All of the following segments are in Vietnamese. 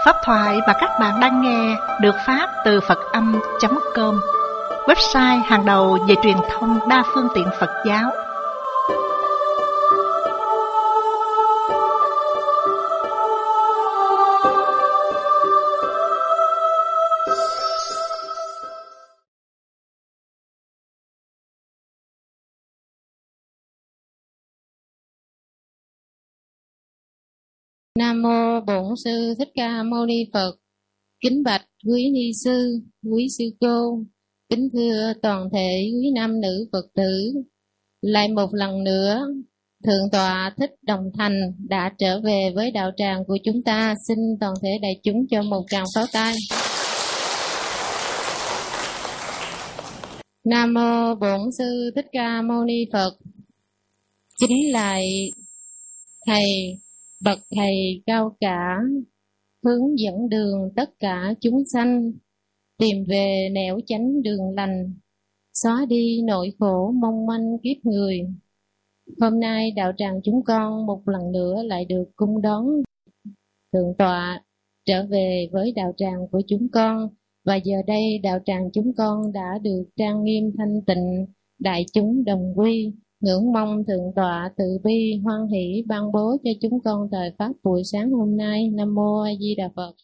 Pháp thoại mà các bạn đang nghe được phát từ Phật-âm.com, website hàng đầu về truyền thông đa phương tiện Phật giáo. Nam mô Bổn Sư Thích Ca Mâu Ni Phật. Kính bạch quý ni sư, quý sư cô, kính thưa toàn thể quý nam nữ Phật tử. Lại một lần nữa, Thượng tọa Thích Đồng Thành đã trở về với đạo tràng của chúng ta. Xin toàn thể đại chúng cho một tràng pháo tay. Nam mô Bổn Sư Thích Ca Mâu Ni Phật. Chính lại thầy, bậc thầy cao cả, hướng dẫn đường tất cả chúng sanh, tìm về nẻo chánh đường lành, xóa đi nỗi khổ mong manh kiếp người. Hôm nay đạo tràng chúng con một lần nữa lại được cung đón Thượng tọa trở về với đạo tràng của chúng con, và giờ đây đạo tràng chúng con đã được trang nghiêm thanh tịnh, đại chúng đồng quy. Ngưỡng mong Thượng tọa từ bi hoan hỷ ban bố cho chúng con thời pháp buổi sáng hôm nay. Nam mô A Di Đà Phật.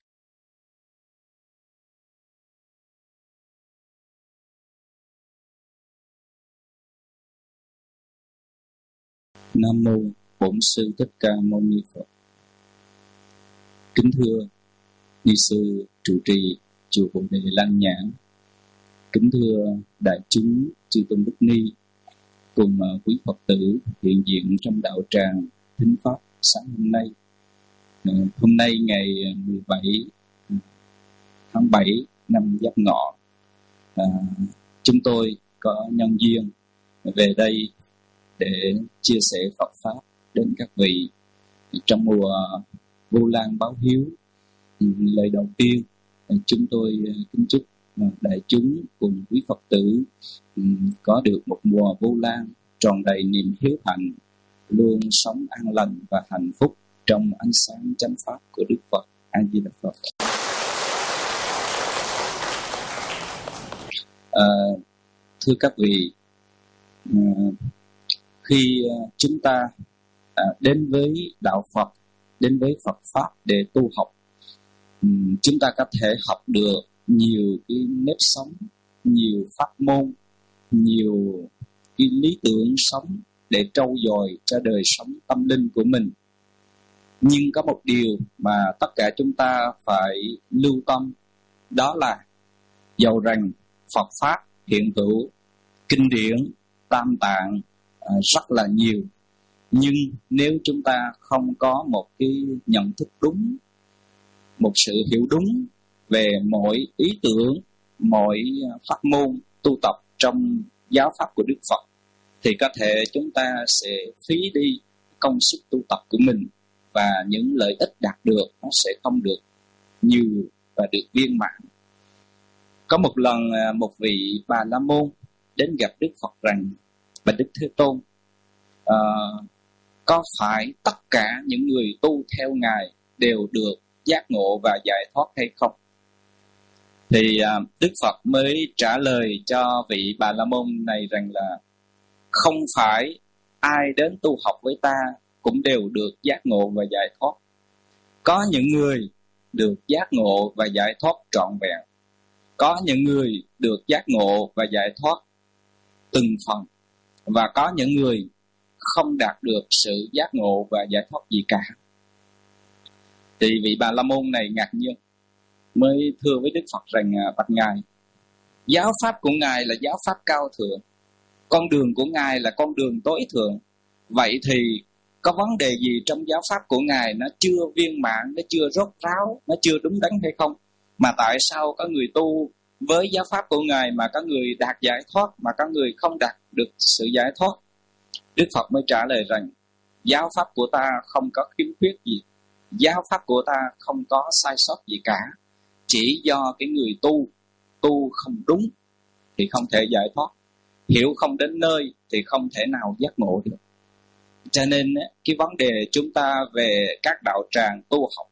Nam mô Bổn Sư Thích Ca Mâu Ni Phật. Kính thưa ni sư trụ trì chùa Bồ Đề Lăng Nhãn, kính thưa đại chúng chư tôn đức ni cùng quý Phật tử hiện diện trong đạo tràng thính pháp sáng hôm nay. Hôm nay ngày 17 tháng 7 năm Giáp Ngọ, chúng tôi có nhân duyên về đây để chia sẻ Phật pháp đến các vị trong mùa Vu Lan báo hiếu. Lời đầu tiên, chúng tôi kính chúc đại chúng cùng quý Phật tử có được một mùa Vu Lan tròn đầy niềm hiếu hạnh, luôn sống an lành và hạnh phúc trong ánh sáng chánh pháp của Đức Phật. A Di Đà Phật. Thưa các vị, khi chúng ta đến với đạo Phật, đến với Phật pháp để tu học, chúng ta có thể học được nhiều cái nếp sống, nhiều pháp môn, nhiều cái lý tưởng sống để trau dồi cho đời sống tâm linh của mình. Nhưng có một điều mà tất cả chúng ta phải lưu tâm, đó là dầu rằng Phật pháp hiện hữu, kinh điển, tam tạng rất là nhiều, nhưng nếu chúng ta không có một cái nhận thức đúng, một sự hiểu đúng về mọi ý tưởng, mọi pháp môn tu tập trong giáo pháp của Đức Phật, thì có thể chúng ta sẽ phí đi công sức tu tập của mình, và những lợi ích đạt được nó sẽ không được nhiều và được viên mãn. Có một lần một vị Bà La Môn đến gặp Đức Phật rằng: Bạch Đức Thế Tôn, có phải tất cả những người tu theo Ngài đều được giác ngộ và giải thoát hay không? Thì Đức Phật mới trả lời cho vị Bà La Môn này rằng là không phải ai đến tu học với ta cũng đều được giác ngộ và giải thoát. Có những người được giác ngộ và giải thoát trọn vẹn, có những người được giác ngộ và giải thoát từng phần, và có những người không đạt được sự giác ngộ và giải thoát gì cả. Thì vị Bà La Môn này ngạc nhiên, mới thưa với Đức Phật rằng: bạch Ngài, giáo pháp của Ngài là giáo pháp cao thượng, con đường của Ngài là con đường tối thượng. Vậy thì có vấn đề gì trong giáo pháp của Ngài nó chưa viên mãn, nó chưa rốt ráo, nó chưa đúng đắn hay không? Mà tại sao có người tu với giáo pháp của Ngài mà có người đạt giải thoát, mà có người không đạt được sự giải thoát? Đức Phật mới trả lời rằng: giáo pháp của ta không có khiếm khuyết gì, giáo pháp của ta không có sai sót gì cả. Chỉ do cái người tu không đúng thì không thể giải thoát, hiểu không đến nơi thì không thể nào giác ngộ được. Cho nên cái vấn đề chúng ta về các đạo tràng tu học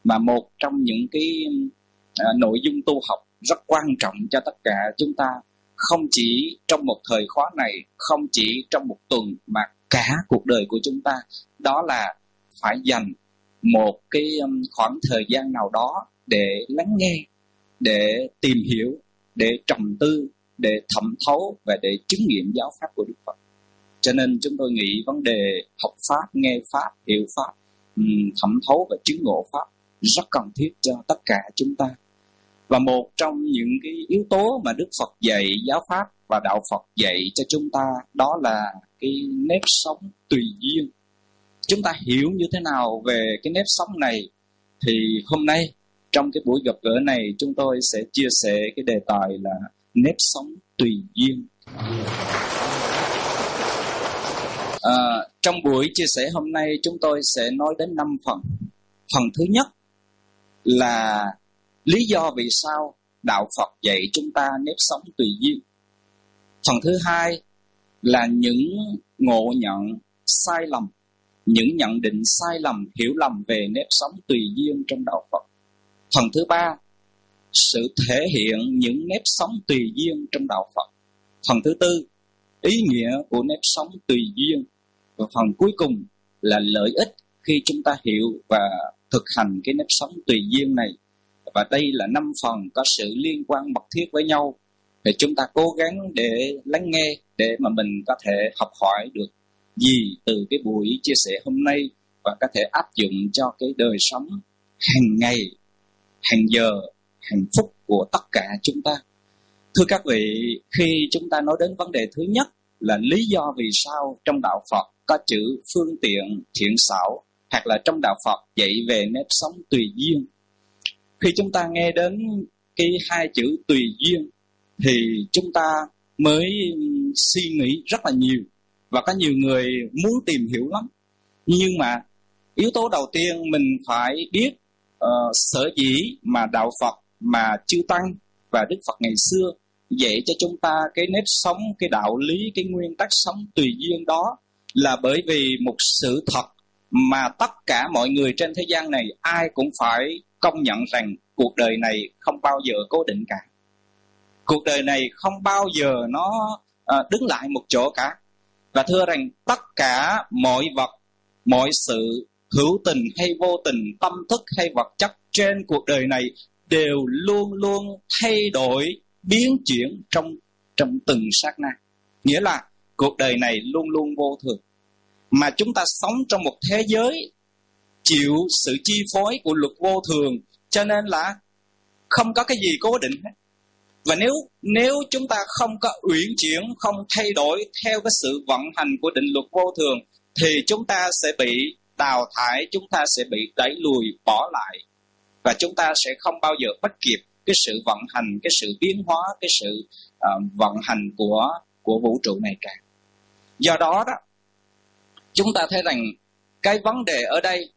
mà một trong những cái nội dung tu học rất quan trọng cho tất cả chúng ta, không chỉ trong một thời khóa này, không chỉ trong một tuần, mà cả cuộc đời của chúng ta, đó là phải dành một cái khoảng thời gian nào đó để lắng nghe, để tìm hiểu, để trầm tư, để thẩm thấu và để chứng nghiệm giáo pháp của Đức Phật. Cho nên chúng tôi nghĩ vấn đề học pháp, nghe pháp, hiểu pháp, thẩm thấu và chứng ngộ pháp rất cần thiết cho tất cả chúng ta. Và một trong những cái yếu tố mà Đức Phật dạy, giáo pháp và đạo Phật dạy cho chúng ta, đó là cái nếp sống tùy duyên. Chúng ta hiểu như thế nào về cái nếp sống này thì hôm nay trong cái buổi gặp gỡ này chúng tôi sẽ chia sẻ cái đề tài là nếp sống tùy duyên. Trong buổi chia sẻ hôm nay chúng tôi sẽ nói đến 5 phần. Phần thứ nhất là lý do vì sao đạo Phật dạy chúng ta nếp sống tùy duyên. Phần thứ hai là những ngộ nhận sai lầm, những nhận định sai lầm, hiểu lầm về nếp sống tùy duyên trong đạo Phật. Phần thứ ba, sự thể hiện những nếp sống tùy duyên trong đạo Phật. Phần thứ tư, ý nghĩa của nếp sống tùy duyên. Và phần cuối cùng là lợi ích khi chúng ta hiểu và thực hành cái nếp sống tùy duyên này. Và đây là 5 phần có sự liên quan mật thiết với nhau. Thì chúng ta cố gắng để lắng nghe, để mà mình có thể học hỏi được gì từ cái buổi chia sẻ hôm nay và có thể áp dụng cho cái đời sống hàng ngày, hàng giờ, hàng phút của tất cả chúng ta. Thưa các vị, khi chúng ta nói đến vấn đề thứ nhất là lý do vì sao trong đạo Phật có chữ phương tiện thiện xảo, hoặc là trong đạo Phật dạy về nếp sống tùy duyên. Khi chúng ta nghe đến cái hai chữ tùy duyên thì chúng ta mới suy nghĩ rất là nhiều, và có nhiều người muốn tìm hiểu lắm. Nhưng mà yếu tố đầu tiên mình phải biết sở dĩ mà đạo Phật, mà chư Tăng và Đức Phật ngày xưa dạy cho chúng ta cái nếp sống, cái đạo lý, cái nguyên tắc sống tùy duyên đó, là bởi vì một sự thật mà tất cả mọi người trên thế gian này ai cũng phải công nhận rằng cuộc đời này không bao giờ cố định cả. Cuộc đời này không bao giờ nó đứng lại một chỗ cả. Và thưa rằng tất cả mọi vật, mọi sự hữu tình hay vô tình, tâm thức hay vật chất trên cuộc đời này đều luôn luôn thay đổi, biến chuyển trong từng sát na. Nghĩa là cuộc đời này luôn luôn vô thường. Mà chúng ta sống trong một thế giới chịu sự chi phối của luật vô thường, cho nên là không có cái gì cố định hết. Và nếu chúng ta không có uyển chuyển, không thay đổi theo cái sự vận hành của định luật vô thường, thì chúng ta sẽ bị đào thải, chúng ta sẽ bị đẩy lùi, bỏ lại. Và chúng ta sẽ không bao giờ bắt kịp cái sự vận hành, cái sự biến hóa, cái sự vận hành của vũ trụ này cả. Do đó chúng ta thấy rằng cái vấn đề ở đây,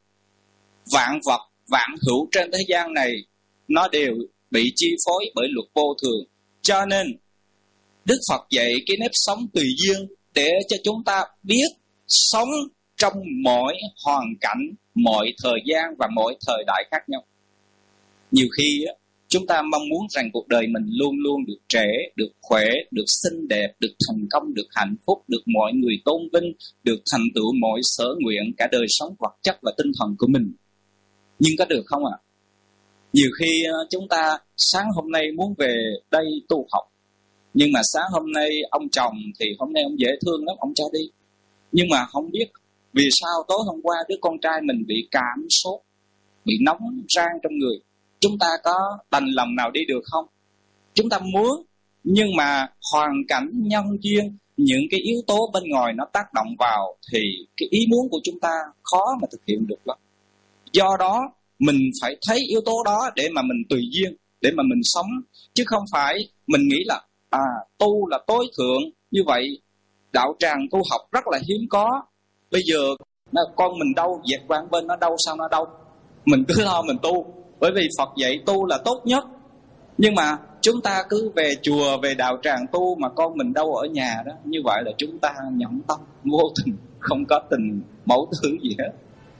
vạn vật, vạn hữu trên thế gian này, nó đều bị chi phối bởi luật vô thường. Cho nên Đức Phật dạy cái nếp sống tùy duyên để cho chúng ta biết sống trong mọi hoàn cảnh, mọi thời gian và mọi thời đại khác nhau. Nhiều khi chúng ta mong muốn rằng cuộc đời mình luôn luôn được trẻ, được khỏe, được xinh đẹp, được thành công, được hạnh phúc, được mọi người tôn vinh, được thành tựu mọi sở nguyện, cả đời sống vật chất và tinh thần của mình. Nhưng có được không ạ? Nhiều khi chúng ta sáng hôm nay muốn về đây tu học, nhưng mà sáng hôm nay ông chồng thì hôm nay ông dễ thương lắm, ông cho đi. Nhưng mà không biết vì sao tối hôm qua đứa con trai mình bị cảm sốt, bị nóng rang trong người. Chúng ta có đành lòng nào đi được không? Chúng ta muốn, nhưng mà hoàn cảnh, nhân duyên, những cái yếu tố bên ngoài nó tác động vào, thì cái ý muốn của chúng ta khó mà thực hiện được lắm. Do đó mình phải thấy yếu tố đó để mà mình tùy duyên, để mà mình sống. Chứ không phải mình nghĩ là tu là tối thượng. Như vậy đạo tràng tu học rất là hiếm có. Bây giờ con mình đâu, dẹp qua bên nó đâu, sao nó đâu. Mình cứ lo mình tu, bởi vì Phật dạy tu là tốt nhất. Nhưng mà chúng ta cứ về chùa, về đạo tràng tu mà con mình đâu ở nhà đó. Như vậy là chúng ta nhẫn tâm, vô tình, không có tình mẫu tử gì hết.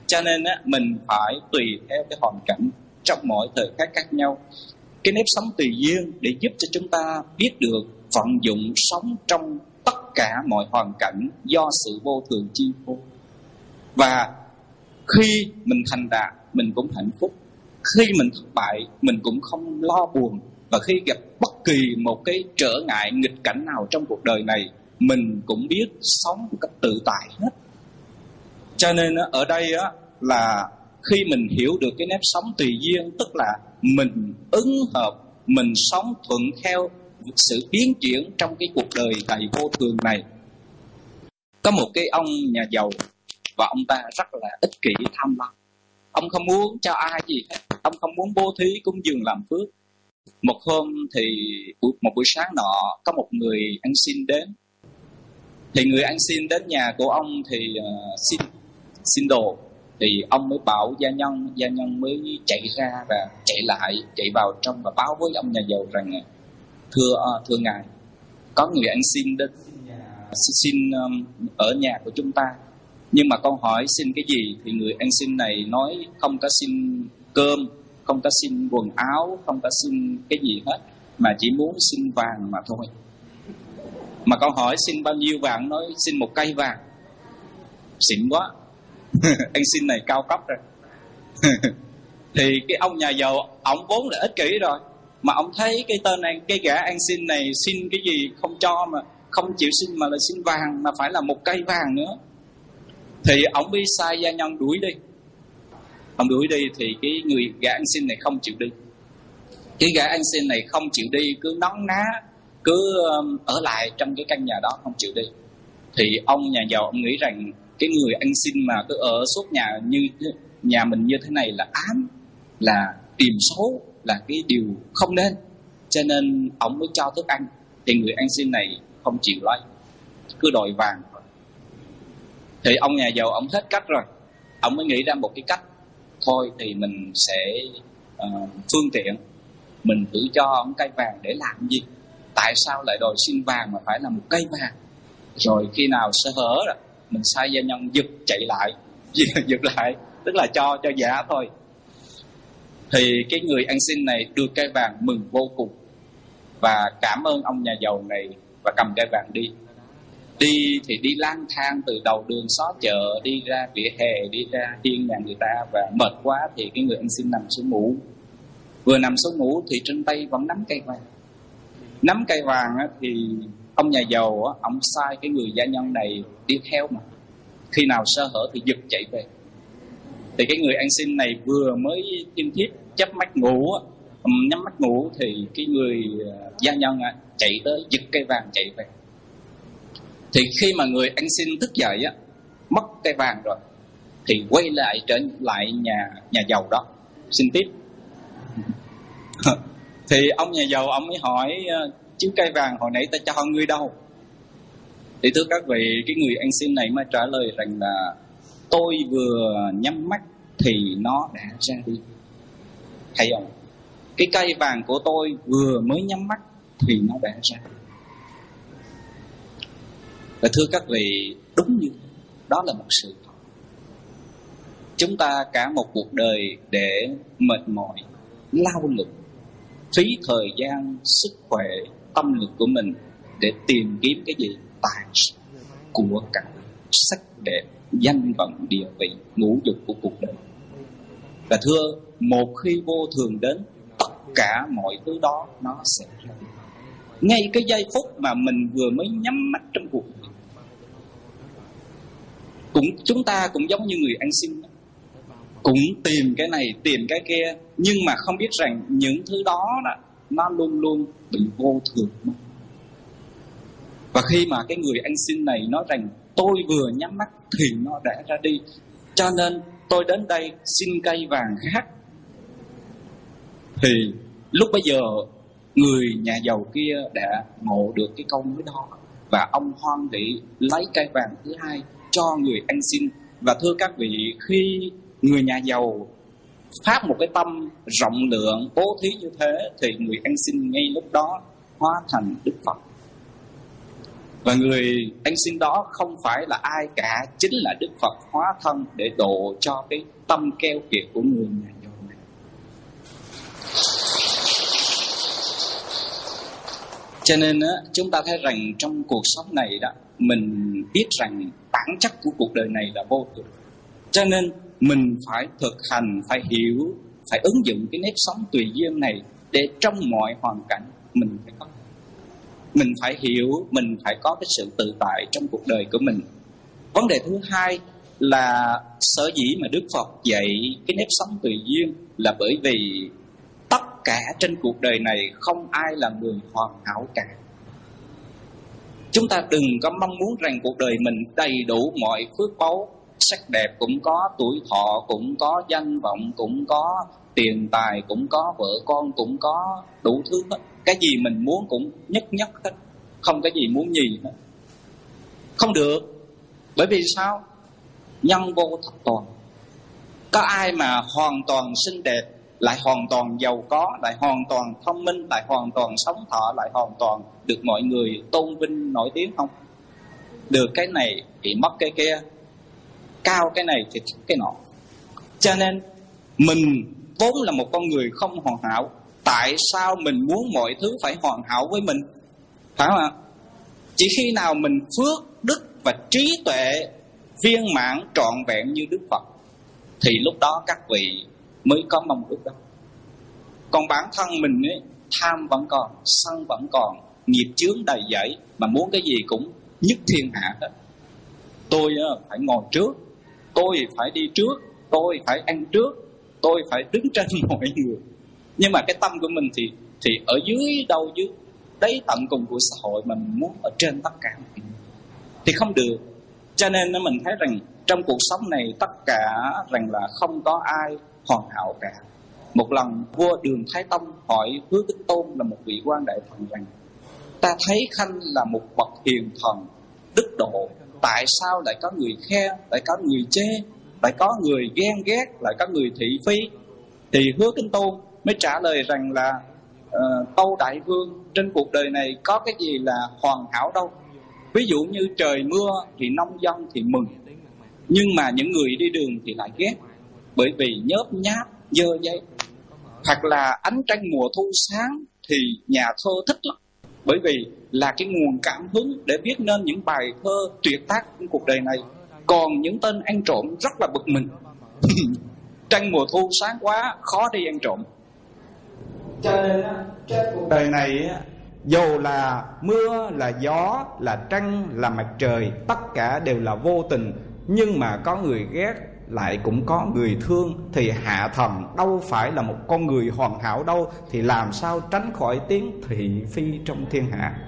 Cho nên á, mình phải tùy theo cái hoàn cảnh trong mỗi thời khắc khác nhau. Cái nếp sống tùy duyên để giúp cho chúng ta biết được vận dụng sống trong tất cả mọi hoàn cảnh do sự vô thường chi phối. Và khi mình thành đạt, mình cũng hạnh phúc. Khi mình thất bại, mình cũng không lo buồn. Và khi gặp bất kỳ một cái trở ngại nghịch cảnh nào trong cuộc đời này, mình cũng biết sống một cách tự tại hết. Cho nên ở đây là khi mình hiểu được cái nếp sống tùy duyên, tức là mình ứng hợp, mình sống thuận theo sự biến chuyển trong cái cuộc đời đầy vô thường này. Có một cái ông nhà giàu, và ông ta rất là ích kỷ, tham lam. Ông không muốn cho ai gì hết, ông không muốn bố thí cúng dường làm phước. Một hôm thì một buổi sáng nọ, có một người ăn xin đến. Thì người ăn xin đến nhà của ông thì xin đồ. Thì ông mới bảo gia nhân mới chạy ra và chạy lại, chạy vào trong và báo với ông nhà giàu rằng: thưa ngài, có người ăn xin đến xin ở nhà của chúng ta, nhưng mà con hỏi xin cái gì? Thì người ăn xin này nói không có xin cơm, không có xin quần áo, không có xin cái gì hết, mà chỉ muốn xin vàng mà thôi. Mà con hỏi xin bao nhiêu vàng, nói xin 1 cây vàng. Xịn quá. Ăn xin này cao cấp rồi. Thì cái ông nhà giàu, ông vốn là ích kỷ rồi, mà ông thấy cái tên này, cái gã ăn xin này xin cái gì không cho, mà không chịu xin mà là xin vàng, mà phải là 1 cây vàng nữa. Thì ông mới sai gia nhân đuổi đi. Ông đuổi đi thì cái người gã ăn xin này không chịu đi. Cái gã ăn xin này không chịu đi, cứ nấn ná, cứ ở lại trong cái căn nhà đó không chịu đi. Thì ông nhà giàu ông nghĩ rằng cái người ăn xin mà cứ ở suốt nhà mình như thế này là ám, là điềm xấu, là cái điều không nên. Cho nên ông mới cho thức ăn. Thì người ăn xin này không chịu lấy, cứ đòi vàng. Thì ông nhà giàu ông hết cách rồi, ông mới nghĩ ra một cái cách. Thôi thì mình sẽ phương tiện, mình thử cho ông cây vàng để làm gì? Tại sao lại đòi xin vàng mà phải là 1 cây vàng? Rồi khi nào sơ hở rồi, mình sai gia nhân giật chạy lại, giật lại, tức là cho giả thôi. Thì cái người ăn xin này được cây vàng mừng vô cùng và cảm ơn ông nhà giàu này và cầm cây vàng đi. Đi thì đi lang thang từ đầu đường xó chợ, đi ra vỉa hè, đi ra hiên nhà người ta, và mệt quá thì cái người ăn xin nằm xuống ngủ. Vừa nằm xuống ngủ thì trên tay vẫn nắm cây vàng. Nắm cây vàng thì ông nhà giàu ông sai cái người gia nhân này đi theo, mà khi nào sơ hở thì giật chạy về. Thì cái người ăn xin này vừa mới im thiếp chớp mắt ngủ, nhắm mắt ngủ, thì cái người gia nhân chạy tới giật cây vàng chạy về. Thì khi mà người ăn xin thức dậy mất cây vàng rồi, thì quay lại trở lại nhà giàu đó xin tiếp. Thì ông nhà giàu ông mới hỏi: chứ cây vàng hồi nãy ta cho ngươi đâu? Thì thưa các vị, cái người ăn xin này mới trả lời rằng là tôi vừa nhắm mắt thì nó đã ra đi. Thấy không? Cái cây vàng của tôi vừa mới nhắm mắt thì nó đã ra. Và thưa các vị, đúng như đó là một sự thật. Chúng ta cả một cuộc đời để mệt mỏi, lao lực, phí thời gian, sức khỏe, tâm lực của mình để tìm kiếm cái gì? Tài sản, của cải, sắc đẹp, danh vọng, địa vị, ngũ dục của cuộc đời. Và thưa, một khi vô thường đến, tất cả mọi thứ đó nó sẽ ra đi. Ngay cái giây phút mà mình vừa mới nhắm mắt trong cuộc đời, chúng ta cũng giống như người ăn xin, cũng tìm cái này, tìm cái kia, nhưng mà không biết rằng những thứ đó nó luôn luôn bị vô thường. Và khi mà cái người ăn xin này nói rằng tôi vừa nhắm mắt thì nó đã ra đi, cho nên tôi đến đây xin cây vàng khác, thì lúc bấy giờ người nhà giàu kia đã ngộ được cái câu nói đó, và ông hoan hỉ lấy cây vàng thứ hai cho người ăn xin. Và thưa các vị, khi người nhà giàu phát một cái tâm rộng lượng bố thí như thế, thì người ăn xin ngay lúc đó hóa thành Đức Phật. Và người ăn xin đó không phải là ai cả, chính là Đức Phật hóa thân để độ cho cái tâm keo kiệt của người nhà giàu này. Cho nên chúng ta thấy rằng trong cuộc sống này đó, mình biết rằng bản chất của cuộc đời này là vô thường. Cho nên mình phải thực hành, phải hiểu, phải ứng dụng cái nếp sống tùy duyên này để trong mọi hoàn cảnh mình phải có. Mình phải hiểu, mình phải có cái sự tự tại trong cuộc đời của mình. Vấn đề thứ hai là sở dĩ mà Đức Phật dạy cái nếp sống tùy duyên là bởi vì tất cả trên cuộc đời này không ai là người hoàn hảo cả. Chúng ta đừng có mong muốn rằng cuộc đời mình đầy đủ mọi phước báu, sắc đẹp cũng có, tuổi thọ cũng có, danh vọng cũng có, tiền tài cũng có, vợ con cũng có, đủ thứ hết. Cái gì mình muốn cũng nhất hết, không cái gì muốn nhì hết. Không được. Bởi vì sao? Nhân vô thập toàn. Có ai mà hoàn toàn xinh đẹp, lại hoàn toàn giàu có, lại hoàn toàn thông minh, lại hoàn toàn sống thọ, lại hoàn toàn được mọi người tôn vinh nổi tiếng không? Được cái này thì mất cái kia, cao cái này thì thấp cái nọ. Cho nên mình vốn là một con người không hoàn hảo. Tại sao mình muốn mọi thứ phải hoàn hảo với mình? Phải không ạ? Chỉ khi nào mình phước, đức và trí tuệ viên mãn trọn vẹn như Đức Phật thì lúc đó các vị mới có mong ước đó. Còn bản thân mình ấy, tham vẫn còn, sân vẫn còn, nghiệp chướng đầy dẫy, mà muốn cái gì cũng nhất thiên hạ hết. Tôi phải ngồi trước, tôi phải đi trước, tôi phải ăn trước, tôi phải đứng trên mọi người. Nhưng mà cái tâm của mình thì ở dưới đâu, dưới đáy tận cùng của xã hội mà mình muốn ở trên tất cả thì không được. Cho nên mình thấy rằng trong cuộc sống này tất cả rằng là không có ai hoàn hảo cả. Một lần vua Đường Thái Tông hỏi Hứa Kính Tôn là một vị quan đại thần rằng: ta thấy Khanh là một bậc hiền thần, đức độ, tại sao lại có người khen, lại có người chê, lại có người ghen ghét, lại có người thị phi? Thì Hứa Kính Tôn mới trả lời rằng là tâu đại vương, trên cuộc đời này có cái gì là hoàn hảo đâu. Ví dụ như trời mưa thì nông dân thì mừng, nhưng mà những người đi đường thì lại ghét, bởi vì nhớp nháp, dơ giấy. Hoặc là ánh trăng mùa thu sáng thì nhà thơ thích lắm, bởi vì là cái nguồn cảm hứng để viết nên những bài thơ tuyệt tác trong cuộc đời này. Còn những tên ăn trộm rất là bực mình. Trăng mùa thu sáng quá, khó đi ăn trộm. Cho nên trên cuộc đời này, dù là mưa, là gió, là trăng, là mặt trời, tất cả đều là vô tình. Nhưng mà có người ghét, lại cũng có người thương. Thì hạ thần đâu phải là một con người hoàn hảo đâu, thì làm sao tránh khỏi tiếng thị phi trong thiên hạ.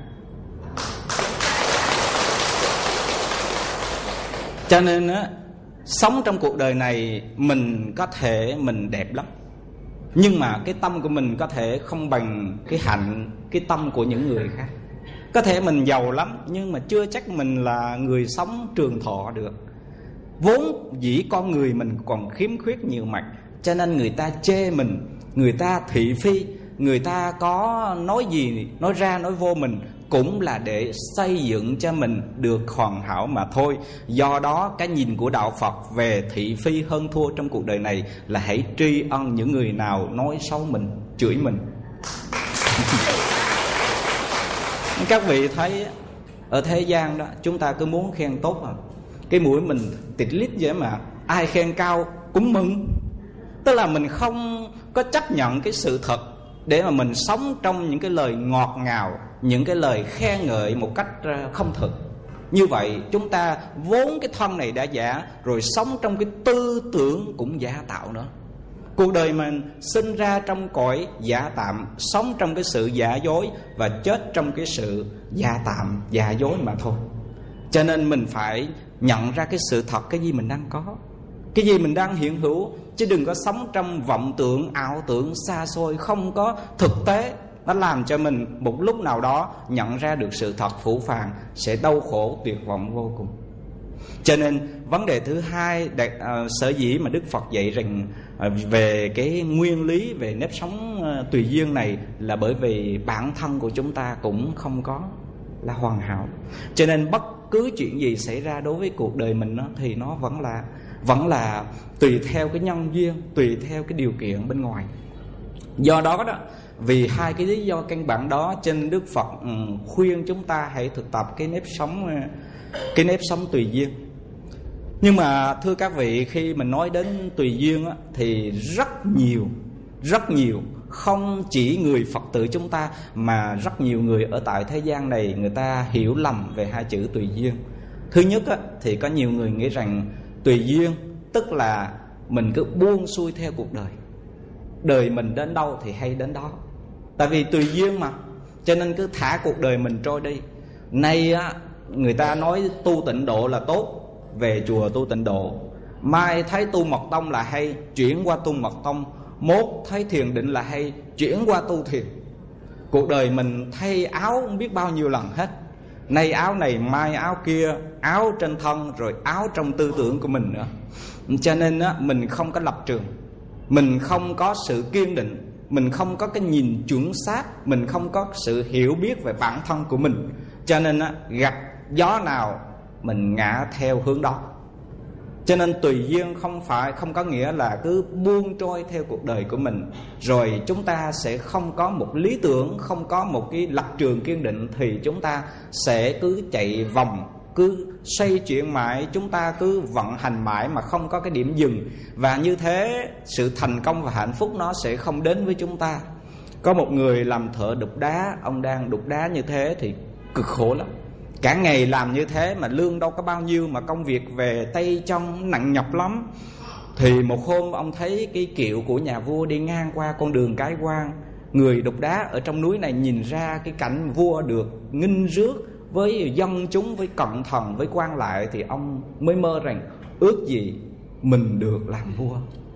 Cho nên sống trong cuộc đời này, mình có thể mình đẹp lắm, nhưng mà cái tâm của mình có thể không bằng cái hạnh, cái tâm của những người khác. Có thể mình giàu lắm, nhưng mà chưa chắc mình là người sống trường thọ được. Vốn dĩ con người mình còn khiếm khuyết nhiều mặt, cho nên người ta chê mình, người ta thị phi, người ta có nói gì, nói ra nói vô mình, cũng là để xây dựng cho mình được hoàn hảo mà thôi. Do đó cái nhìn của Đạo Phật về thị phi hơn thua trong cuộc đời này là hãy tri ân những người nào nói xấu mình, chửi mình. Các vị thấy ở thế gian đó, chúng ta cứ muốn khen tốt à, cái mũi mình tịt lít vậy mà ai khen cao cũng mừng. Tức là mình không có chấp nhận cái sự thật để mà mình sống trong những cái lời ngọt ngào, những cái lời khen ngợi một cách không thực. Như vậy chúng ta vốn cái thân này đã giả, rồi sống trong cái tư tưởng cũng giả tạo nữa. Cuộc đời mình sinh ra trong cõi giả tạm, sống trong cái sự giả dối và chết trong cái sự giả tạm, giả dối mà thôi. Cho nên mình phải nhận ra cái sự thật, cái gì mình đang có, cái gì mình đang hiện hữu, chứ đừng có sống trong vọng tưởng, ảo tưởng xa xôi, không có thực tế. Nó làm cho mình một lúc nào đó nhận ra được sự thật phũ phàng, sẽ đau khổ tuyệt vọng vô cùng. Cho nên vấn đề thứ hai, sở dĩ mà Đức Phật dạy rằng về cái nguyên lý về nếp sống tùy duyên này là bởi vì bản thân của chúng ta cũng không có. là hoàn hảo. Cho nên bất cứ chuyện gì xảy ra đối với cuộc đời mình đó, thì nó vẫn là tùy theo cái nhân duyên, tùy theo cái điều kiện bên ngoài. Do đó đó, vì hai cái lý do căn bản đó, cho nên Đức Phật khuyên chúng ta hãy thực tập cái nếp sống tùy duyên. Nhưng mà thưa các vị, khi mình nói đến tùy duyên á, thì rất nhiều, không chỉ người Phật tử chúng ta mà rất nhiều người ở tại thế gian này, người ta hiểu lầm về hai chữ tùy duyên. Thứ nhất á, thì có nhiều người nghĩ rằng tùy duyên tức là mình cứ buông xuôi theo cuộc đời, đời mình đến đâu thì hay đến đó. Tại vì tùy duyên mà, cho nên cứ thả cuộc đời mình trôi đi. Nay á, người ta nói tu tịnh độ là tốt, về chùa tu tịnh độ. Mai thấy tu mật tông là hay, chuyển qua tu mật tông. Mốt thấy thiền định là hay, chuyển qua tu thiền. Cuộc đời mình thay áo không biết bao nhiêu lần hết. Nay áo này, mai áo kia, áo trên thân rồi áo trong tư tưởng của mình nữa. Cho nên á, mình không có lập trường, mình không có sự kiên định, mình không có cái nhìn chuẩn xác, mình không có sự hiểu biết về bản thân của mình. Cho nên á, gặp gió nào mình ngã theo hướng đó. Cho nên tùy duyên không có nghĩa là cứ buông trôi theo cuộc đời của mình, rồi chúng ta sẽ không có một lý tưởng, không có một cái lập trường kiên định, thì chúng ta sẽ cứ chạy vòng, cứ xoay chuyển mãi, chúng ta cứ vận hành mãi mà không có cái điểm dừng. Và như thế sự thành công và hạnh phúc nó sẽ không đến với chúng ta. Có một người làm thợ đục đá, ông đang đục đá như thế thì cực khổ lắm. Cả ngày làm như thế mà lương đâu có bao nhiêu, mà công việc về tay chân nặng nhọc lắm. Thì một hôm ông thấy cái kiệu của nhà vua đi ngang qua con đường Cái Quan. Người đục đá ở trong núi này nhìn ra cái cảnh vua được nghinh rước với dân chúng, với cận thần, với quan lại, thì ông mới mơ rằng ước gì mình được làm vua.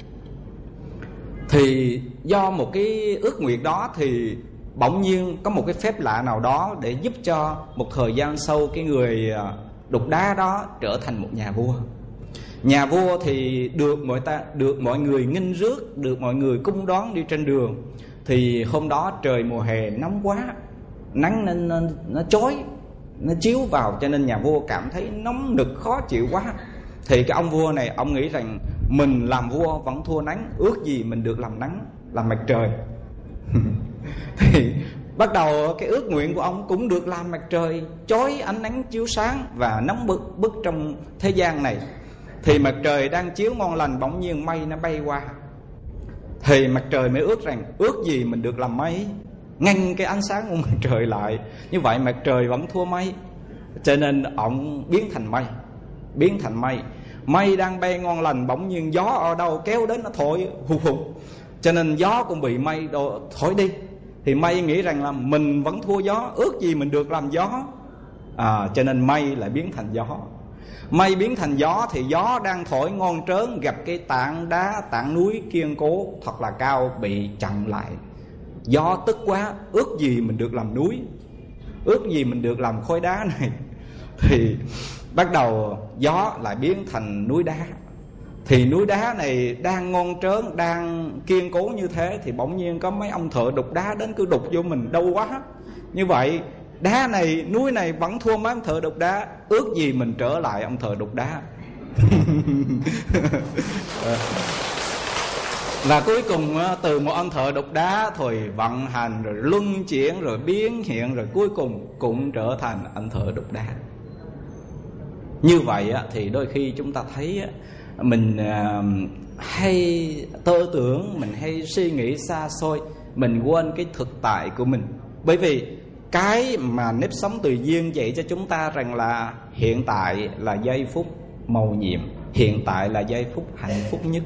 Thì do một cái ước nguyện đó thì bỗng nhiên có một cái phép lạ nào đó để giúp cho một thời gian sau cái người đục đá đó trở thành một nhà vua. Nhà vua thì được mọi người nghinh rước, được mọi người cung đón đi trên đường. Thì hôm đó trời mùa hè nóng quá, nắng nên nó chói, nó chiếu vào, cho nên nhà vua cảm thấy nóng nực khó chịu quá. Thì cái ông vua này, ông nghĩ rằng mình làm vua vẫn thua nắng, ước gì mình được làm nắng, làm mặt trời. Thì bắt đầu cái ước nguyện của ông cũng được làm mặt trời, chói ánh nắng chiếu sáng và nóng bức trong thế gian này. Thì mặt trời đang chiếu ngon lành, bỗng nhiên mây nó bay qua. Thì mặt trời mới ước rằng ước gì mình được làm mây, ngăn cái ánh sáng của mặt trời lại. Như vậy mặt trời vẫn thua mây, cho nên ông biến thành mây. Mây đang bay ngon lành, bỗng nhiên gió ở đâu kéo đến nó thổi hụt, cho nên gió cũng bị mây thổi đi. Thì mây nghĩ rằng là mình vẫn thua gió, ước gì mình được làm gió. Cho nên mây lại biến thành gió. Mây biến thành gió thì gió đang thổi ngon trớn, gặp cái tảng đá, tảng núi kiên cố thật là cao bị chặn lại. Gió tức quá, ước gì mình được làm núi, ước gì mình được làm khối đá này. Thì bắt đầu gió lại biến thành núi đá. Thì núi đá này đang ngon trớn, đang kiên cố như thế, thì bỗng nhiên có mấy ông thợ đục đá đến cứ đục vô mình đau quá. Như vậy đá này, núi này vẫn thua mấy ông thợ đục đá, ước gì mình trở lại ông thợ đục đá. Và cuối cùng từ một ông thợ đục đá thôi vận hành, rồi luân chuyển, rồi biến hiện, rồi cuối cùng cũng trở thành ông thợ đục đá. Như vậy thì đôi khi chúng ta thấy mình hay tơ tưởng, mình hay suy nghĩ xa xôi, mình quên cái thực tại của mình. Bởi vì cái mà nếp sống tùy duyên dạy cho chúng ta rằng là hiện tại là giây phút mầu nhiệm, hiện tại là giây phút hạnh phúc nhất.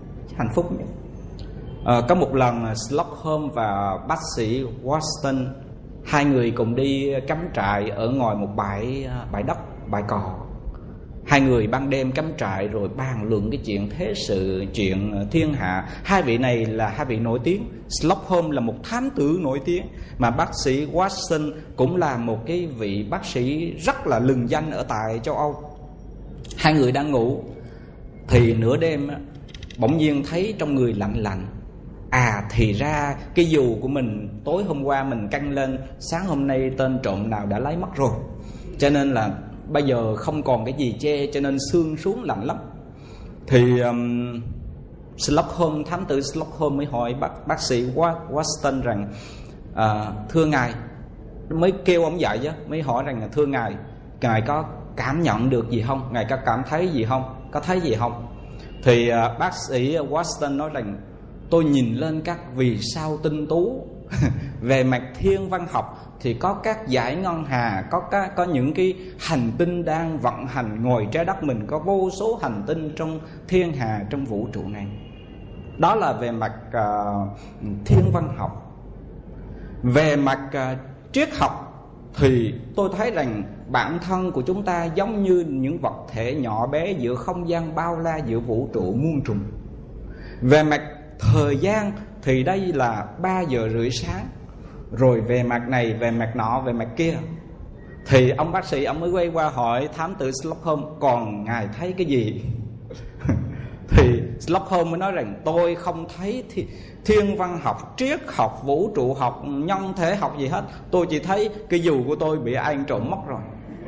Có một lần Sherlock Holmes và bác sĩ Watson, hai người cùng đi cắm trại ở ngoài một bãi đất, bãi cỏ. Hai người ban đêm cắm trại rồi bàn luận cái chuyện thế sự, chuyện thiên hạ. Hai vị này là hai vị nổi tiếng. Sherlock Holmes là một thám tử nổi tiếng, mà bác sĩ Watson cũng là một cái vị bác sĩ rất là lừng danh ở tại châu Âu. Hai người đang ngủ thì nửa đêm bỗng nhiên thấy trong người lạnh lạnh. thì ra cái dù của mình tối hôm qua mình căng lên, sáng hôm nay tên trộm nào đã lấy mất rồi, cho nên là bây giờ không còn cái gì che, cho nên xương xuống lạnh lắm. Thì Sherlock Holmes, thám tử Sherlock Holmes mới hỏi bác sĩ Watson rằng thưa ngài, mới kêu ông dậy chứ, mới hỏi rằng thưa ngài có cảm nhận được gì không, ngài có cảm thấy gì không, có thấy gì không? Thì bác sĩ Watson nói rằng tôi nhìn lên các vì sao tinh tú về mặt thiên văn học thì có các dải ngân hà, có những cái hành tinh đang vận hành. Ngoài trái đất mình có vô số hành tinh trong thiên hà, trong vũ trụ này. Đó là về mặt thiên văn học. Về mặt triết học thì tôi thấy rằng bản thân của chúng ta giống như những vật thể nhỏ bé giữa không gian bao la, giữa vũ trụ muôn trùng. Về mặt thời gian thì đây là 3 giờ rưỡi sáng. Rồi về mặt này, về mặt nọ, về mặt kia. Thì ông bác sĩ ông mới quay qua hỏi thám tử Sherlock Holmes, còn ngài thấy cái gì? Thì Sherlock Holmes mới nói rằng tôi không thấy thiên văn học, triết học, vũ trụ học, nhân thể học gì hết. Tôi chỉ thấy cái dù của tôi bị ai trộm mất rồi.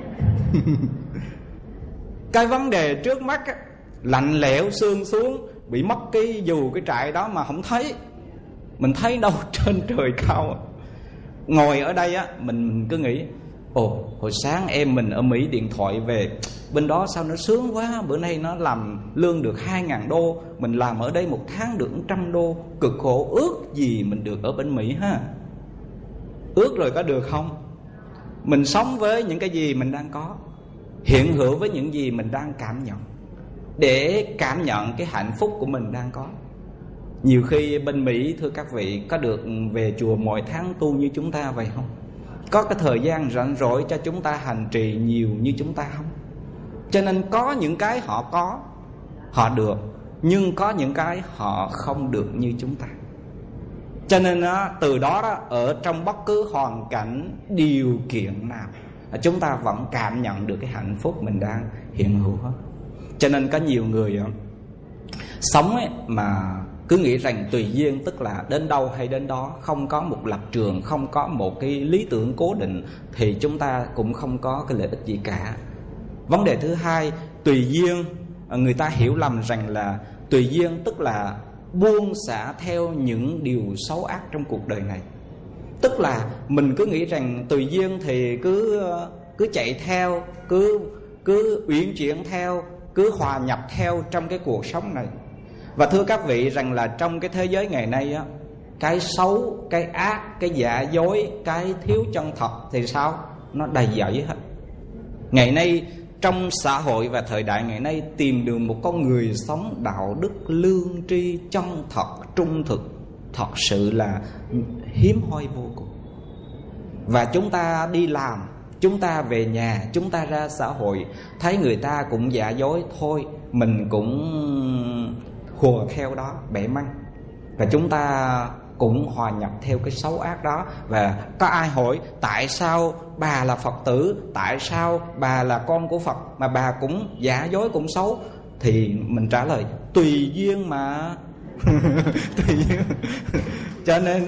Cái vấn đề trước mắt á, lạnh lẽo sương xuống, bị mất cái dù cái trại đó mà không thấy. Mình thấy đâu trên trời cao. Ngồi ở đây á, mình cứ nghĩ hồi sáng em mình ở Mỹ điện thoại về, bên đó sao nó sướng quá, bữa nay nó làm lương được 2.000 đô, mình làm ở đây 1 tháng được 100 đô, cực khổ, ước gì mình được ở bên Mỹ ha. Ước rồi có được không? Mình sống với những cái gì mình đang có, hiện hữu với những gì mình đang cảm nhận, để cảm nhận cái hạnh phúc của mình đang có. Nhiều khi bên Mỹ, thưa các vị, có được về chùa mỗi tháng tu như chúng ta vậy không? Có cái thời gian rảnh rỗi cho chúng ta hành trì nhiều như chúng ta không? Cho nên có những cái họ có, họ được, nhưng có những cái họ không được như chúng ta. Cho nên từ đó ở trong bất cứ hoàn cảnh, điều kiện nào, chúng ta vẫn cảm nhận được cái hạnh phúc mình đang hiện hữu hết. Cho nên có nhiều người sống mà cứ nghĩ rằng tùy duyên, tức là đến đâu hay đến đó, không có một lập trường, không có một cái lý tưởng cố định, thì chúng ta cũng không có cái lợi ích gì cả. Vấn đề thứ hai, tùy duyên, người ta hiểu lầm rằng là tùy duyên tức là buông xả theo những điều xấu ác trong cuộc đời này. Tức là mình cứ nghĩ rằng tùy duyên thì cứ chạy theo, cứ uyển chuyển theo, cứ hòa nhập theo trong cái cuộc sống này. Và thưa các vị rằng là trong cái thế giới ngày nay á, cái xấu, cái ác, cái giả dối, cái thiếu chân thật thì sao? Nó đầy dẫy hết. Ngày nay trong xã hội và thời đại ngày nay, tìm được một con người sống đạo đức, lương tri, chân thật, trung thực thật sự là hiếm hoi vô cùng. Và chúng ta đi làm, chúng ta về nhà, chúng ta ra xã hội, thấy người ta cũng giả dối, thôi mình cũng hùa theo đó, bẻ măng. Và chúng ta cũng hòa nhập theo cái xấu ác đó. Và có ai hỏi tại sao bà là Phật tử, tại sao bà là con của Phật mà bà cũng giả dối, cũng xấu, thì mình trả lời tùy duyên mà. Tùy duyên. Cho nên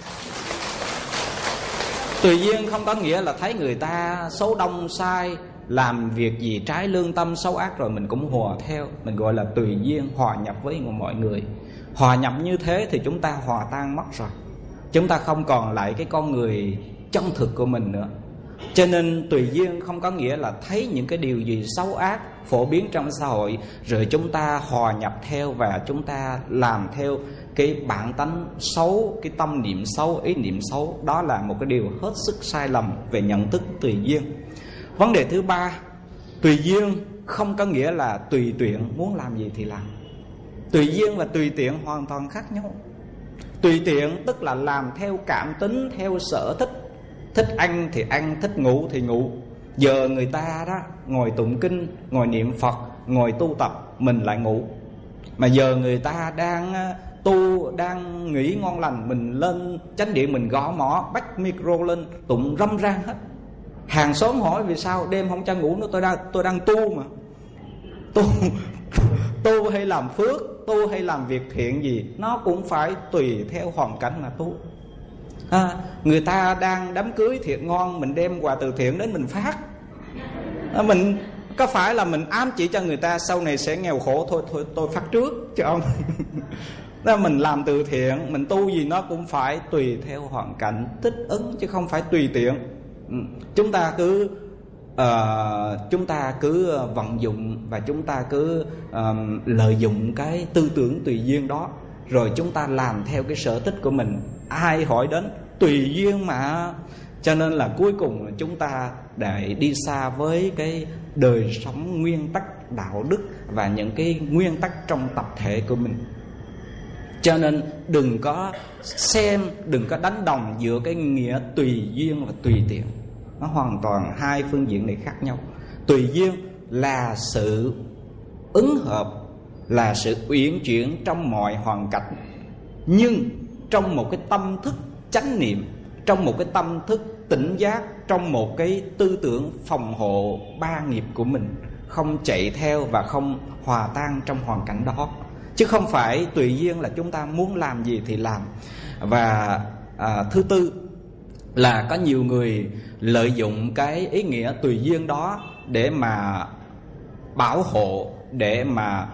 tùy duyên không có nghĩa là thấy người ta xấu đông sai, làm việc gì trái lương tâm, xấu ác rồi mình cũng hòa theo. Mình gọi là tùy duyên, hòa nhập với mọi người. Hòa nhập như thế thì chúng ta hòa tan mất rồi, chúng ta không còn lại cái con người chân thực của mình nữa. Cho nên tùy duyên không có nghĩa là thấy những cái điều gì xấu ác phổ biến trong xã hội rồi chúng ta hòa nhập theo và chúng ta làm theo cái bản tánh xấu, cái tâm niệm xấu, ý niệm xấu. Đó là một cái điều hết sức sai lầm về nhận thức tùy duyên. Vấn đề thứ ba, tùy duyên không có nghĩa là tùy tiện, muốn làm gì thì làm. Tùy duyên và tùy tiện hoàn toàn khác nhau. Tùy tiện tức là làm theo cảm tính, theo sở thích. Thích ăn thì ăn, thích ngủ thì ngủ. Giờ người ta đó ngồi tụng kinh, ngồi niệm Phật, ngồi tu tập, mình lại ngủ. Mà giờ người ta đang tu, đang nghỉ ngon lành, mình lên chánh điện mình gõ mõ, bắt micro lên tụng râm ran hết. Hàng xóm hỏi vì sao đêm không cho ngủ nữa, tôi đang tu mà. Tu hay làm phước, tu hay làm việc thiện gì, nó cũng phải tùy theo hoàn cảnh mà tu. Người ta đang đám cưới thiệt ngon, mình đem quà từ thiện đến mình phát, mình có phải là mình ám chỉ cho người ta sau này sẽ nghèo khổ? Thôi tôi phát trước chứ ông. Đó, mình làm từ thiện, mình tu gì nó cũng phải tùy theo hoàn cảnh, thích ứng chứ không phải tùy tiện. Chúng ta cứ vận dụng và chúng ta cứ lợi dụng cái tư tưởng tùy duyên đó, rồi chúng ta làm theo cái sở thích của mình. Ai hỏi đến, tùy duyên mà. Cho nên là cuối cùng chúng ta để đi xa với cái đời sống nguyên tắc đạo đức và những cái nguyên tắc trong tập thể của mình. Cho nên đừng có đánh đồng giữa cái nghĩa tùy duyên và tùy tiện. Nó hoàn toàn hai phương diện này khác nhau. Tùy duyên là sự ứng hợp, là sự uyển chuyển trong mọi hoàn cảnh, nhưng trong một cái tâm thức chánh niệm, trong một cái tâm thức tỉnh giác, trong một cái tư tưởng phòng hộ ba nghiệp của mình, không chạy theo và không hòa tan trong hoàn cảnh đó. Chứ không phải tùy duyên là chúng ta muốn làm gì thì làm. Và thứ tư là có nhiều người lợi dụng cái ý nghĩa tùy duyên đó để mà bảo hộ, để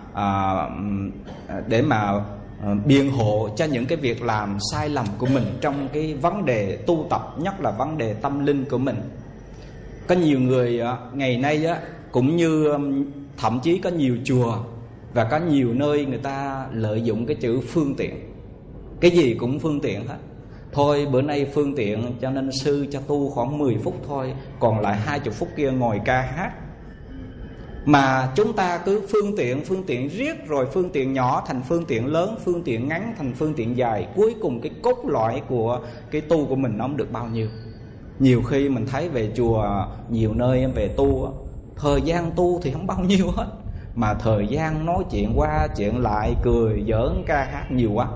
mà biện hộ cho những cái việc làm sai lầm của mình trong cái vấn đề tu tập, nhất là vấn đề tâm linh của mình. Có nhiều người ngày nay cũng như thậm chí có nhiều chùa và có nhiều nơi người ta lợi dụng cái chữ phương tiện. Cái gì cũng phương tiện hết. Thôi bữa nay phương tiện cho nên sư cho tu khoảng 10 phút thôi, còn lại 20 phút kia ngồi ca hát. Mà chúng ta cứ phương tiện riết, rồi phương tiện nhỏ thành phương tiện lớn, phương tiện ngắn thành phương tiện dài. Cuối cùng cái cốt lõi của cái tu của mình nó không được bao nhiêu. Nhiều khi mình thấy về chùa, nhiều nơi em về tu, thời gian tu thì không bao nhiêu hết, mà thời gian nói chuyện qua chuyện lại, cười giỡn ca hát nhiều quá.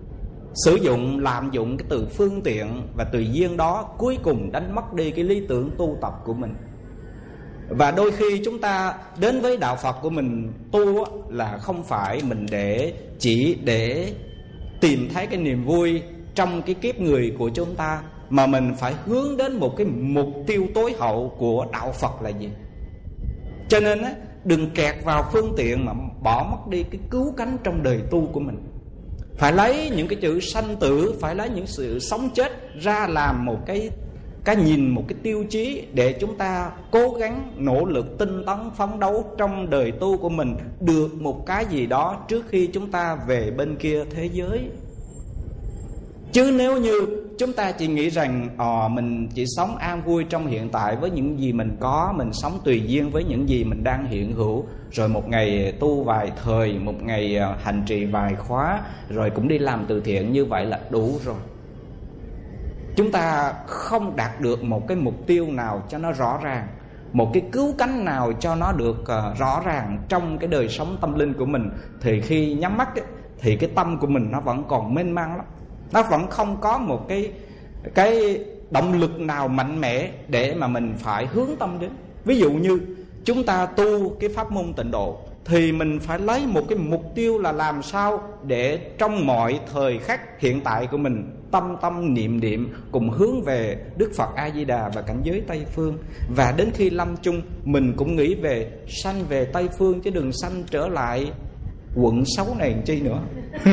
Lạm dụng cái từ phương tiện và tùy duyên đó, cuối cùng đánh mất đi cái lý tưởng tu tập của mình. Và đôi khi chúng ta đến với đạo Phật của mình tu là không phải mình chỉ để tìm thấy cái niềm vui trong cái kiếp người của chúng ta, mà mình phải hướng đến một cái mục tiêu tối hậu của đạo Phật là gì. Cho nên đừng kẹt vào phương tiện mà bỏ mất đi cái cứu cánh trong đời tu của mình. Phải lấy những cái chữ sanh tử, phải lấy những sự sống chết ra làm một cái nhìn, một cái tiêu chí để chúng ta cố gắng nỗ lực tinh tấn phấn đấu trong đời tu của mình được một cái gì đó trước khi chúng ta về bên kia thế giới. Chứ nếu như chúng ta chỉ nghĩ rằng mình chỉ sống an vui trong hiện tại với những gì mình có, mình sống tùy duyên với những gì mình đang hiện hữu, rồi một ngày tu vài thời, một ngày hành trì vài khóa, rồi cũng đi làm từ thiện, như vậy là đủ rồi. Chúng ta không đạt được một cái mục tiêu nào cho nó rõ ràng, một cái cứu cánh nào cho nó được rõ ràng trong cái đời sống tâm linh của mình, thì khi nhắm mắt thì cái tâm của mình nó vẫn còn mênh mang lắm. Nó vẫn không có một cái động lực nào mạnh mẽ để mà mình phải hướng tâm đến. Ví dụ như chúng ta tu cái pháp môn tịnh độ thì mình phải lấy một cái mục tiêu là làm sao để trong mọi thời khắc hiện tại của mình tâm niệm cùng hướng về Đức Phật A Di Đà và cảnh giới Tây phương. Và đến khi lâm chung mình cũng nghĩ về sanh về Tây phương, chứ đừng sanh trở lại quận 6 này làm chi nữa.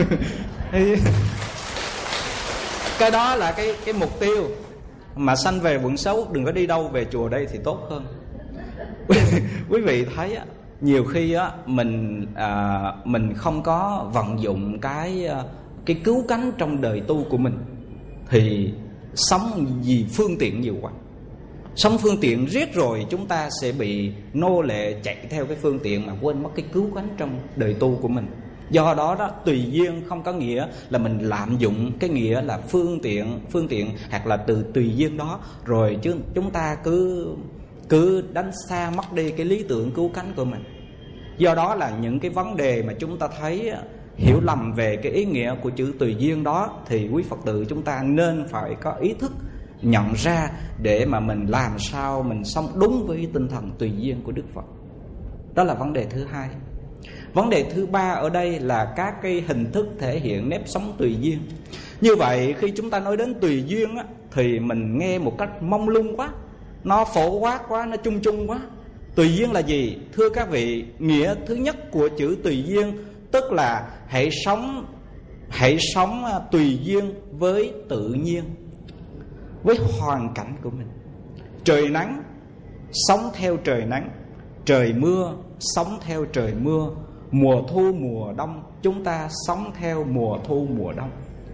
Cái đó là cái mục tiêu. Mà sanh về quận 6, đừng có đi đâu, về chùa đây thì tốt hơn. Quý vị thấy nhiều khi mình không có vận dụng cái cứu cánh trong đời tu của mình, thì sống vì phương tiện nhiều quá. Sống phương tiện riết rồi chúng ta sẽ bị nô lệ chạy theo cái phương tiện mà quên mất cái cứu cánh trong đời tu của mình. Do đó tùy duyên không có nghĩa là mình lạm dụng cái nghĩa là phương tiện hoặc là từ tùy duyên đó, rồi chứ chúng ta cứ đánh xa mất đi cái lý tưởng cứu cánh của mình. Do đó là những cái vấn đề mà chúng ta thấy hiểu lầm về cái ý nghĩa của chữ tùy duyên đó, thì quý Phật tử chúng ta nên phải có ý thức nhận ra để mà mình làm sao mình sống đúng với tinh thần tùy duyên của Đức Phật. Đó là vấn đề thứ hai. Vấn đề thứ ba ở đây là các cái hình thức thể hiện nếp sống tùy duyên. Như vậy khi chúng ta nói đến tùy duyên á, thì mình nghe một cách mông lung quá, nó phổ quát quá, nó chung chung quá. Tùy duyên là gì? Thưa các vị, nghĩa thứ nhất của chữ tùy duyên tức là hãy sống tùy duyên với tự nhiên, với hoàn cảnh của mình. Trời nắng, sống theo trời nắng. Trời mưa, sống theo trời mưa. Mùa thu, mùa đông, chúng ta sống theo mùa thu, mùa đông.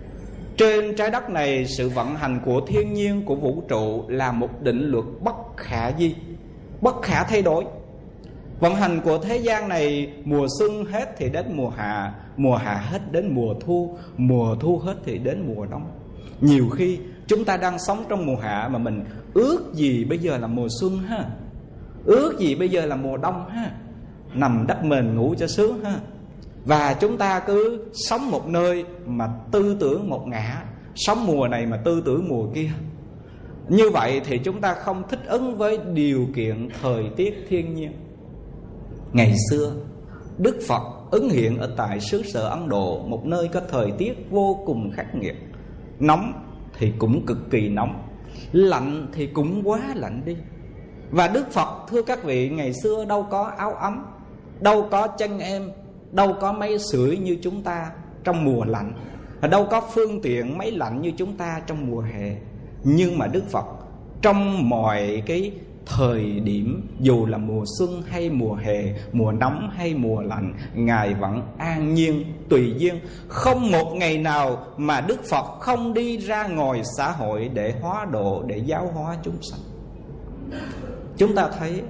Trên trái đất này, sự vận hành của thiên nhiên, của vũ trụ là một định luật bất khả di, bất khả thay đổi. Vận hành của thế gian này, mùa xuân hết thì đến mùa hạ hết đến mùa thu hết thì đến mùa đông. Nhiều khi chúng ta đang sống trong mùa hạ mà mình ước gì bây giờ là mùa xuân ha, ước gì bây giờ là mùa đông ha, nằm đắp mền ngủ cho sướng ha. Và chúng ta cứ sống một nơi mà tư tưởng một ngã, sống mùa này mà tư tưởng mùa kia. Như vậy thì chúng ta không thích ứng với điều kiện thời tiết thiên nhiên. Ngày xưa Đức Phật ứng hiện ở tại xứ sở Ấn Độ, một nơi có thời tiết vô cùng khắc nghiệt. Nóng thì cũng cực kỳ nóng, lạnh thì cũng quá lạnh đi. Và Đức Phật, thưa các vị, ngày xưa đâu có áo ấm, đâu có chăn êm, đâu có máy sưởi như chúng ta trong mùa lạnh, đâu có phương tiện máy lạnh như chúng ta trong mùa hè. Nhưng mà Đức Phật trong mọi cái thời điểm, dù là mùa xuân hay mùa hè, mùa nóng hay mùa lạnh, Ngài vẫn an nhiên, tùy duyên. Không một ngày nào mà Đức Phật không đi ra ngoài xã hội để hóa độ, để giáo hóa chúng sanh. Chúng ta thấy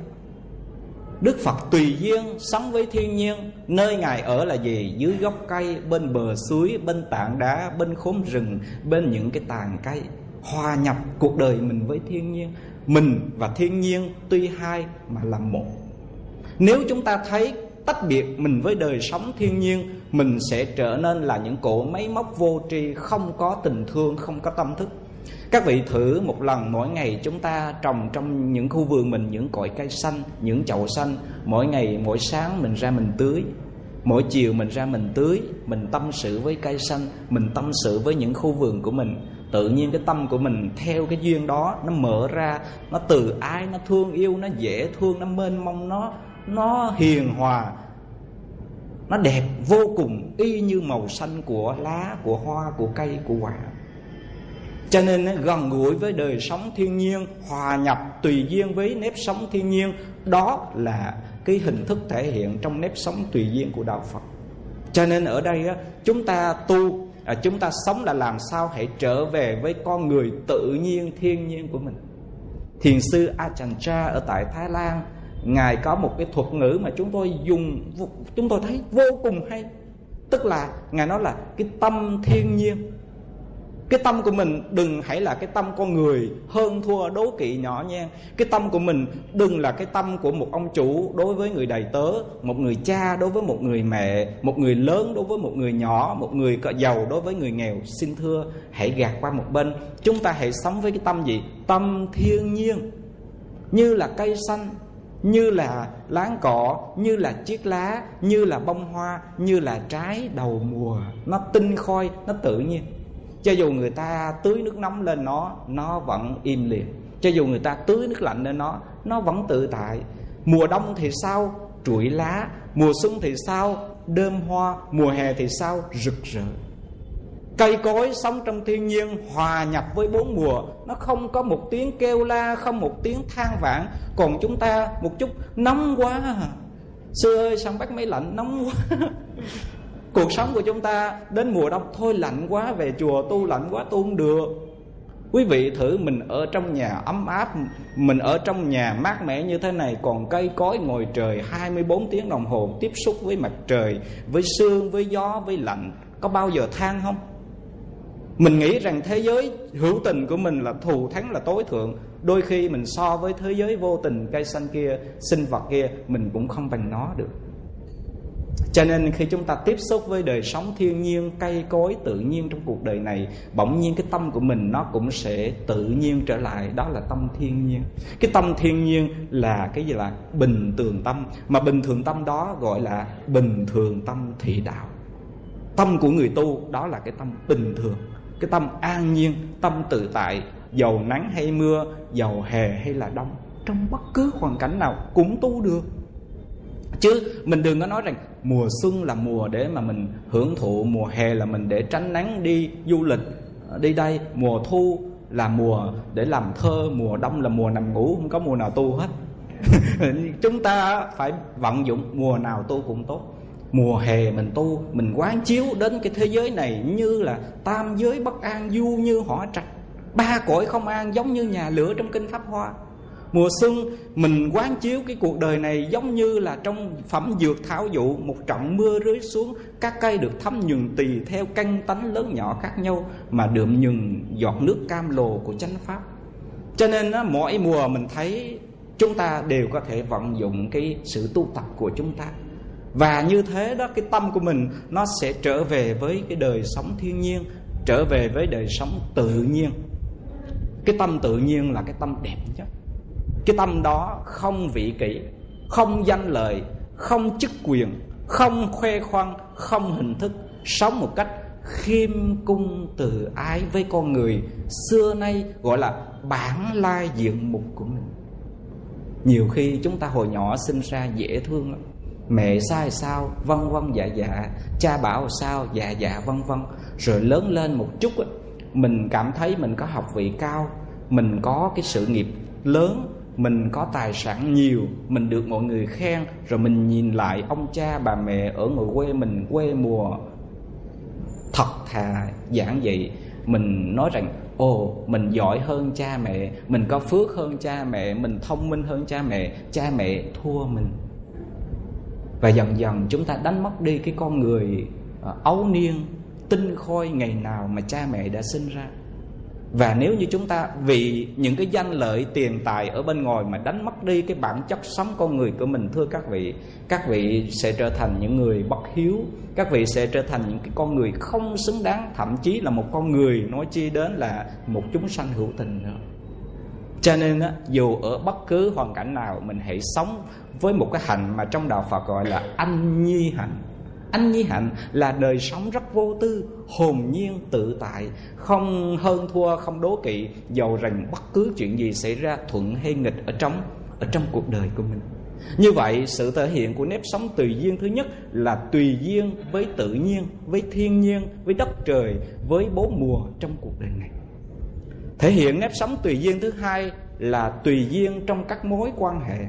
Đức Phật tùy duyên sống với thiên nhiên. Nơi Ngài ở là gì? Dưới gốc cây, bên bờ suối, bên tảng đá, bên khóm rừng, bên những cái tàn cây. Hòa nhập cuộc đời mình với thiên nhiên. Mình và thiên nhiên tuy hai mà là một. Nếu chúng ta thấy tách biệt mình với đời sống thiên nhiên, mình sẽ trở nên là những cỗ máy móc vô tri, không có tình thương, không có tâm thức. Các vị thử một lần, mỗi ngày chúng ta trồng trong những khu vườn mình những cội cây xanh, những chậu xanh. Mỗi ngày, mỗi sáng mình ra mình tưới, mỗi chiều mình ra mình tưới. Mình tâm sự với cây xanh, mình tâm sự với những khu vườn của mình. Tự nhiên cái tâm của mình theo cái duyên đó nó mở ra, nó từ ái, nó thương yêu, nó dễ thương, nó mênh mông, nó hiền hòa, nó đẹp vô cùng, y như màu xanh của lá, của hoa, của cây, của quả. Cho nên gần gũi với đời sống thiên nhiên, hòa nhập tùy duyên với nếp sống thiên nhiên, đó là cái hình thức thể hiện trong nếp sống tùy duyên của Đạo Phật. Cho nên ở đây chúng ta tu, chúng ta sống là làm sao hãy trở về với con người tự nhiên, thiên nhiên của mình. Thiền sư Ajahn Chah ở tại Thái Lan, Ngài có một cái thuật ngữ mà chúng tôi dùng, chúng tôi thấy vô cùng hay. Tức là Ngài nói là cái tâm thiên nhiên. Cái tâm của mình đừng hãy là cái tâm con người hơn thua đố kỵ nhỏ nhen. Cái tâm của mình đừng là cái tâm của một ông chủ đối với người đầy tớ, một người cha đối với một người mẹ, một người lớn đối với một người nhỏ, một người giàu đối với người nghèo. Xin thưa, hãy gạt qua một bên. Chúng ta hãy sống với cái tâm gì? Tâm thiên nhiên. Như là cây xanh, như là láng cỏ, như là chiếc lá, như là bông hoa, như là trái đầu mùa. Nó tinh khôi, nó tự nhiên. Cho dù người ta tưới nước nóng lên nó vẫn im lìm. Cho dù người ta tưới nước lạnh lên nó vẫn tự tại. Mùa đông thì sao? Trụi lá. Mùa xuân thì sao? Đơm hoa. Mùa hè thì sao? Rực rỡ. Cây cối sống trong thiên nhiên, hòa nhập với bốn mùa. Nó không có một tiếng kêu la, không một tiếng than vãn. Còn chúng ta một chút nóng quá. Sư ơi, sao bắt máy lạnh nóng quá. Cuộc sống của chúng ta đến mùa đông, thôi lạnh quá, về chùa tu lạnh quá tu không được. Quý vị thử, mình ở trong nhà ấm áp, mình ở trong nhà mát mẻ như thế này, còn cây cối ngồi trời 24 tiếng đồng hồ tiếp xúc với mặt trời, với sương, với gió, với lạnh, có bao giờ than không? Mình nghĩ rằng thế giới hữu tình của mình là thù thắng, là tối thượng. Đôi khi mình so với thế giới vô tình, cây xanh kia, sinh vật kia, mình cũng không bằng nó được. Cho nên khi chúng ta tiếp xúc với đời sống thiên nhiên, cây cối tự nhiên trong cuộc đời này, bỗng nhiên cái tâm của mình nó cũng sẽ tự nhiên trở lại. Đó là tâm thiên nhiên. Cái tâm thiên nhiên là cái gì? Là bình thường tâm. Mà bình thường tâm đó gọi là bình thường tâm thị đạo. Tâm của người tu đó là cái tâm bình thường, cái tâm an nhiên, tâm tự tại. Dầu nắng hay mưa, dầu hè hay là đông, trong bất cứ hoàn cảnh nào cũng tu được. Chứ mình đừng có nói rằng mùa xuân là mùa để mà mình hưởng thụ, mùa hè là mình để tránh nắng đi du lịch đi đây, mùa thu là mùa để làm thơ, mùa đông là mùa nằm ngủ, không có mùa nào tu hết. Chúng ta phải vận dụng mùa nào tu cũng tốt. Mùa hè mình tu, mình quán chiếu đến cái thế giới này như là tam giới bất an, du như hỏa trạch, ba cõi không an, giống như nhà lửa trong kinh Pháp Hoa. Mùa xuân mình quán chiếu cái cuộc đời này giống như là trong phẩm dược thảo dụ, một trận mưa rơi xuống, các cây được thấm nhuần tùy theo căn tánh lớn nhỏ khác nhau mà đượm nhuần giọt nước cam lồ của chánh pháp. Cho nên mỗi mùa mình thấy chúng ta đều có thể vận dụng cái sự tu tập của chúng ta. Và như thế đó, cái tâm của mình nó sẽ trở về với cái đời sống thiên nhiên, trở về với đời sống tự nhiên. Cái tâm tự nhiên là cái tâm đẹp nhất. Cái tâm đó không vị kỷ, không danh lợi, không chức quyền, không khoe khoang, không hình thức, sống một cách khiêm cung từ ái với con người, xưa nay gọi là bản lai diện mục của mình. Nhiều khi chúng ta hồi nhỏ sinh ra dễ thương lắm. Mẹ sai sao, vân vân dạ dạ, cha bảo sao, dạ dạ vân vân. Rồi lớn lên một chút mình cảm thấy mình có học vị cao, mình có cái sự nghiệp lớn, mình có tài sản nhiều, mình được mọi người khen. Rồi mình nhìn lại ông cha bà mẹ ở ngoài quê mình, quê mùa thật thà giản dị, mình nói rằng ồ, mình giỏi hơn cha mẹ, mình có phước hơn cha mẹ, mình thông minh hơn cha mẹ thua mình. Và dần dần chúng ta đánh mất đi cái con người ấu niên, tinh khôi ngày nào mà cha mẹ đã sinh ra. Và nếu như chúng ta vì những cái danh lợi tiền tài ở bên ngoài mà đánh mất đi cái bản chất sống con người của mình, thưa các vị sẽ trở thành những người bất hiếu, các vị sẽ trở thành những cái con người không xứng đáng, thậm chí là một con người, nói chi đến là một chúng sanh hữu tình nữa. Cho nên dù ở bất cứ hoàn cảnh nào, mình hãy sống với một cái hạnh mà trong đạo Phật gọi là anh nhi hạnh. Anh nhi hạnh là đời sống rất vô tư, hồn nhiên, tự tại, không hơn thua, không đố kỵ, dầu rằng bất cứ chuyện gì xảy ra thuận hay nghịch ở trong cuộc đời của mình. Như vậy, sự thể hiện của nếp sống tùy duyên thứ nhất là tùy duyên với tự nhiên, với thiên nhiên, với đất trời, với bốn mùa trong cuộc đời này. Thể hiện nếp sống tùy duyên thứ hai là tùy duyên trong các mối quan hệ.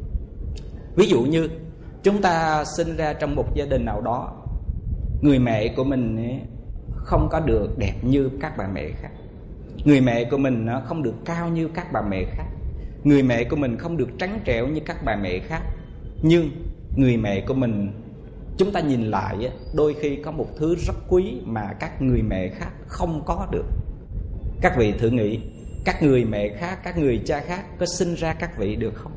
Ví dụ như chúng ta sinh ra trong một gia đình nào đó, người mẹ của mình không có được đẹp như các bà mẹ khác, người mẹ của mình không được cao như các bà mẹ khác, người mẹ của mình không được trắng trẻo như các bà mẹ khác. Nhưng người mẹ của mình, chúng ta nhìn lại, đôi khi có một thứ rất quý mà các người mẹ khác không có được. Các vị thử nghĩ, các người mẹ khác, các người cha khác có sinh ra các vị được không?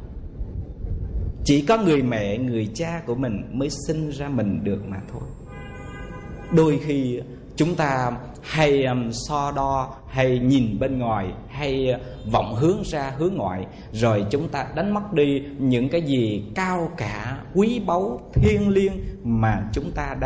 Chỉ có người mẹ, người cha của mình mới sinh ra mình được mà thôi. Đôi khi chúng ta hay so đo, hay nhìn bên ngoài, hay vọng hướng ra hướng ngoại, rồi chúng ta đánh mất đi những cái gì cao cả, quý báu, thiêng liêng mà chúng ta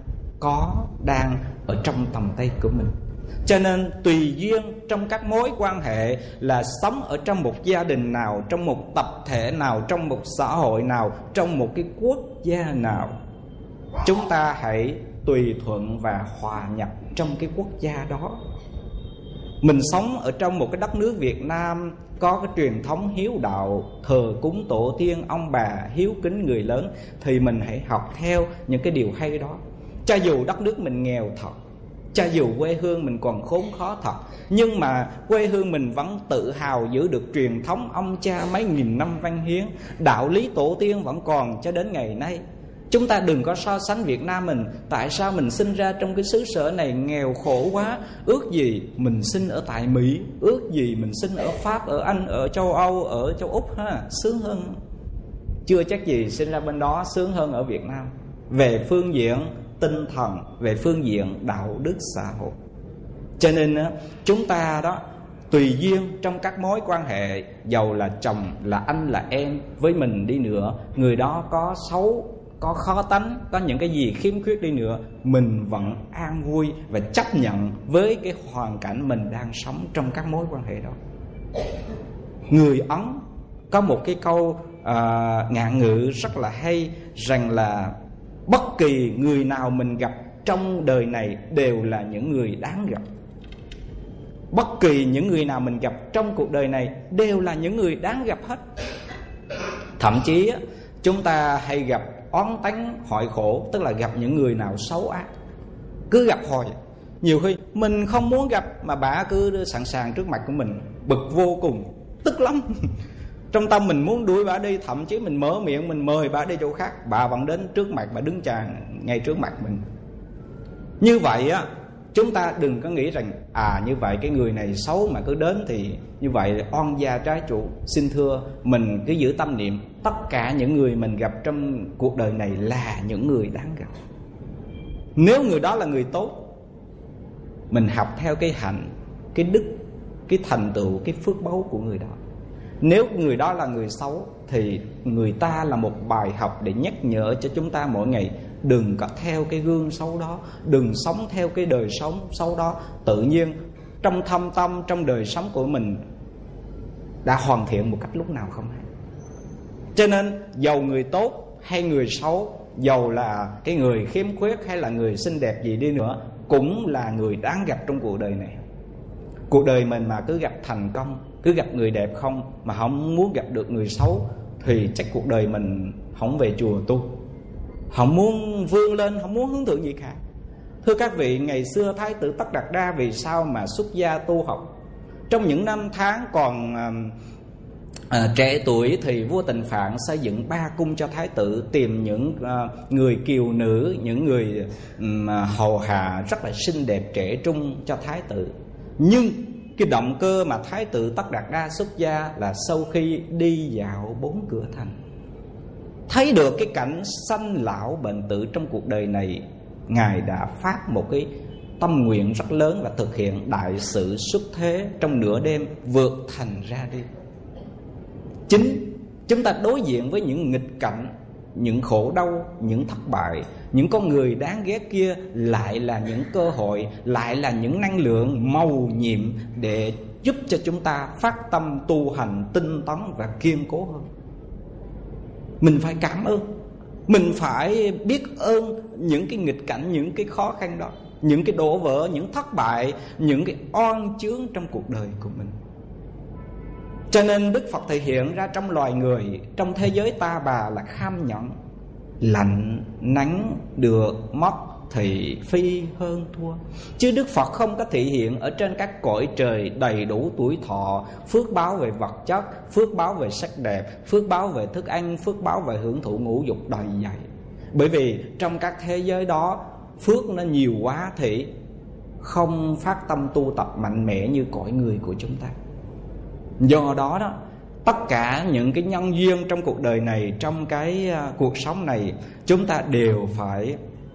đang ở trong tầm tay của mình. Cho nên tùy duyên trong các mối quan hệ là sống ở trong một gia đình nào, trong một tập thể nào, trong một xã hội nào, trong một cái quốc gia nào, chúng ta hãy tùy thuận và hòa nhập trong cái quốc gia đó. Mình sống ở trong một cái đất nước Việt Nam có cái truyền thống hiếu đạo, thờ cúng tổ tiên, ông bà, hiếu kính người lớn, thì mình hãy học theo những cái điều hay đó. Cho dù đất nước mình nghèo thật, cho dù quê hương mình còn khốn khó thật, nhưng mà quê hương mình vẫn tự hào giữ được truyền thống ông cha mấy nghìn năm văn hiến, đạo lý tổ tiên vẫn còn cho đến ngày nay. Chúng ta đừng có so sánh Việt Nam mình, tại sao mình sinh ra trong cái xứ sở này nghèo khổ quá, ước gì mình sinh ở tại Mỹ, ước gì mình sinh ở Pháp, ở Anh, ở châu Âu, ở châu Úc ha, sướng hơn. Chưa chắc gì sinh ra bên đó sướng hơn ở Việt Nam. về phương diện tinh thần, về phương diện đạo đức xã hội. Cho nên chúng ta đó tùy duyên trong các mối quan hệ, dầu là chồng, là anh, là em với mình đi nữa, người đó có xấu, có khó tánh, có những cái gì khiếm khuyết đi nữa, mình vẫn an vui và chấp nhận với cái hoàn cảnh mình đang sống trong các mối quan hệ đó. Người Ấn có một cái câu ngạn ngữ rất là hay, rằng là bất kỳ người nào mình gặp trong đời này đều là những người đáng gặp. Bất kỳ những người nào mình gặp trong cuộc đời này đều là những người đáng gặp hết. Thậm chí chúng ta hay gặp oán tánh hỏi khổ, tức là gặp những người nào xấu ác, cứ gặp hồi. Nhiều khi mình không muốn gặp mà bà cứ sẵn sàng trước mặt của mình, bực vô cùng, tức lắm. Trong tâm mình muốn đuổi bà đi, thậm chí mình mở miệng mình mời bà đi chỗ khác, bà vẫn đến trước mặt, bà đứng chàng ngay trước mặt mình. Như vậy á, chúng ta đừng có nghĩ rằng như vậy cái người này xấu mà cứ đến thì như vậy oan gia trái chủ. Xin thưa, mình cứ giữ tâm niệm tất cả những người mình gặp trong cuộc đời này là những người đáng gặp. Nếu người đó là người tốt, mình học theo cái hạnh, cái đức, cái thành tựu, cái phước báu của người đó. Nếu người đó là người xấu thì người ta là một bài học để nhắc nhở cho chúng ta mỗi ngày. Đừng có theo cái gương xấu đó, đừng sống theo cái đời sống xấu đó. Tự nhiên trong thâm tâm, trong đời sống của mình đã hoàn thiện một cách lúc nào không hay. Cho nên dầu người tốt hay người xấu, dầu là cái người khiếm khuyết hay là người xinh đẹp gì đi nữa, cũng là người đáng gặp trong cuộc đời này. Cuộc đời mình mà cứ gặp thành công, cứ gặp người đẹp không, mà không muốn gặp được người xấu, thì chắc cuộc đời mình không về chùa tu, không muốn vươn lên, không muốn hướng thượng gì cả. Thưa các vị, ngày xưa Thái tử Tất Đạt Đa vì sao mà xuất gia tu học? Trong những năm tháng còn trẻ tuổi thì vua Tịnh Phạn xây dựng 3 cung cho Thái tử, tìm những người kiều nữ, những người hầu hạ rất là xinh đẹp trẻ trung cho Thái tử. Nhưng cái động cơ mà Thái tử Tất Đạt Đa xuất gia là sau khi đi dạo 4 cửa thành, thấy được cái cảnh sanh lão bệnh tử trong cuộc đời này, Ngài đã phát một cái tâm nguyện rất lớn và thực hiện đại sự xuất thế trong nửa đêm, vượt thành ra đi. Chính chúng ta đối diện với những nghịch cảnh, những khổ đau, những thất bại, những con người đáng ghét kia lại là những cơ hội, lại là những năng lượng màu nhiệm để giúp cho chúng ta phát tâm tu hành tinh tấn và kiên cố hơn. Mình phải cảm ơn, mình phải biết ơn những cái nghịch cảnh, những cái khó khăn đó, những cái đổ vỡ, những thất bại, những cái oan chướng trong cuộc đời của mình. Cho nên Đức Phật thể hiện ra trong loài người, trong thế giới ta bà là kham nhẫn, lạnh nắng được mất thì phi hơn thua. Chứ Đức Phật không có thể hiện ở trên các cõi trời đầy đủ tuổi thọ, phước báo về vật chất, phước báo về sắc đẹp, phước báo về thức ăn, phước báo về hưởng thụ ngũ dục đầy dày. Bởi vì trong các thế giới đó phước nó nhiều quá thì không phát tâm tu tập mạnh mẽ như cõi người của chúng ta. Do đó tất cả những cái nhân duyên trong cuộc đời này, trong cái cuộc sống này, chúng ta đều phải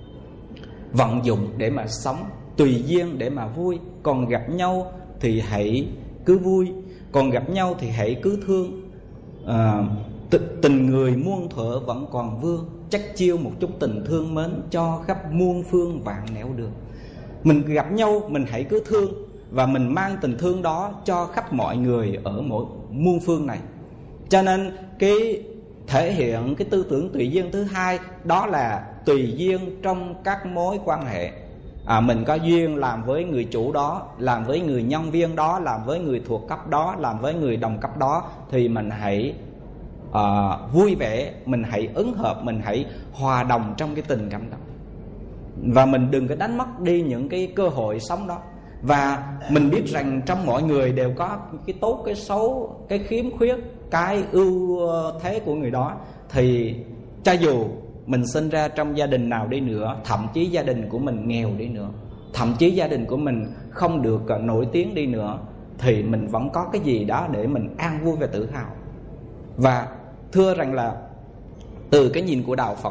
vận dụng để mà sống, tùy duyên để mà vui. Còn gặp nhau thì hãy cứ vui, còn gặp nhau thì hãy cứ thương. Tình người muôn thuở vẫn còn vương, chắc chiêu một chút tình thương mến, cho khắp muôn phương vạn nẻo đường. Mình gặp nhau mình hãy cứ thương, và mình mang tình thương đó cho khắp mọi người ở mỗi muôn phương này. Cho nên cái thể hiện cái tư tưởng tùy duyên thứ hai đó là tùy duyên trong các mối quan hệ. Mình có duyên làm với người chủ đó, làm với người nhân viên đó, làm với người thuộc cấp đó, làm với người đồng cấp đó, thì mình hãy vui vẻ, mình hãy ứng hợp, mình hãy hòa đồng trong cái tình cảm đó. Và mình đừng có đánh mất đi những cái cơ hội sống đó. Và mình biết rằng trong mọi người đều có cái tốt, cái xấu, cái khiếm khuyết, cái ưu thế của người đó. Thì cho dù mình sinh ra trong gia đình nào đi nữa, thậm chí gia đình của mình nghèo đi nữa, thậm chí gia đình của mình không được nổi tiếng đi nữa, thì mình vẫn có cái gì đó để mình an vui và tự hào. Và thưa rằng là từ cái nhìn của đạo Phật ấy,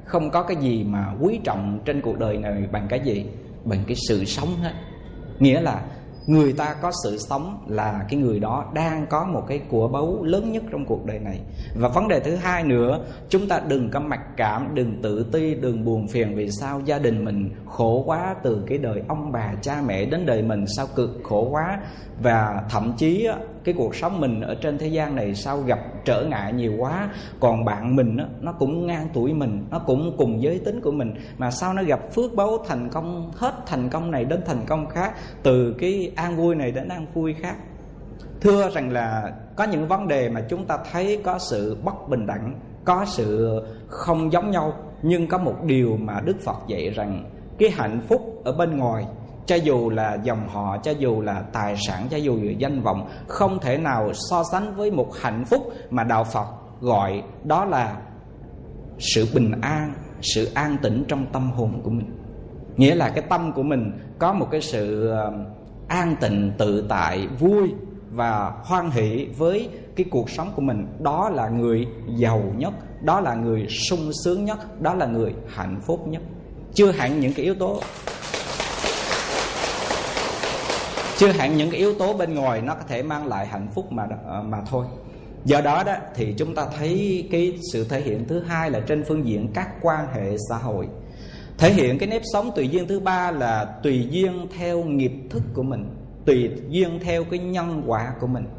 không có cái gì mà quý trọng trên cuộc đời này bằng cái gì? Bằng cái sự sống hết. Nghĩa là người ta có sự sống là cái người đó đang có một cái của báu lớn nhất trong cuộc đời này. Và vấn đề thứ hai nữa, chúng ta đừng có mặc cảm, đừng tự ti, đừng buồn phiền vì sao gia đình mình khổ quá, từ cái đời ông bà cha mẹ đến đời mình sao cực khổ quá. Và thậm chí cái cuộc sống mình ở trên thế gian này sao gặp trở ngại nhiều quá. Còn bạn mình nó cũng ngang tuổi mình, nó cũng cùng giới tính của mình, mà sao nó gặp phước báu thành công, hết thành công này đến thành công khác, từ cái an vui này đến an vui khác. Thưa rằng là có những vấn đề mà chúng ta thấy có sự bất bình đẳng, có sự không giống nhau. Nhưng có một điều mà Đức Phật dạy rằng cái hạnh phúc ở bên ngoài, cho dù là dòng họ, cho dù là tài sản, cho dù là danh vọng, không thể nào so sánh với một hạnh phúc mà Đạo Phật gọi đó là sự bình an, sự an tĩnh trong tâm hồn của mình. Nghĩa là cái tâm của mình có một cái sự an tịnh, tự tại, vui và hoan hỷ với cái cuộc sống của mình. Đó là người giàu nhất, đó là người sung sướng nhất, đó là người hạnh phúc nhất. Chưa hẳn những cái yếu tố bên ngoài nó có thể mang lại hạnh phúc mà thôi. Do đó thì chúng ta thấy cái sự thể hiện thứ hai là trên phương diện các quan hệ xã hội. Thể hiện cái nếp sống tùy duyên thứ ba là tùy duyên theo nghiệp thức của mình, tùy duyên theo cái nhân quả của mình.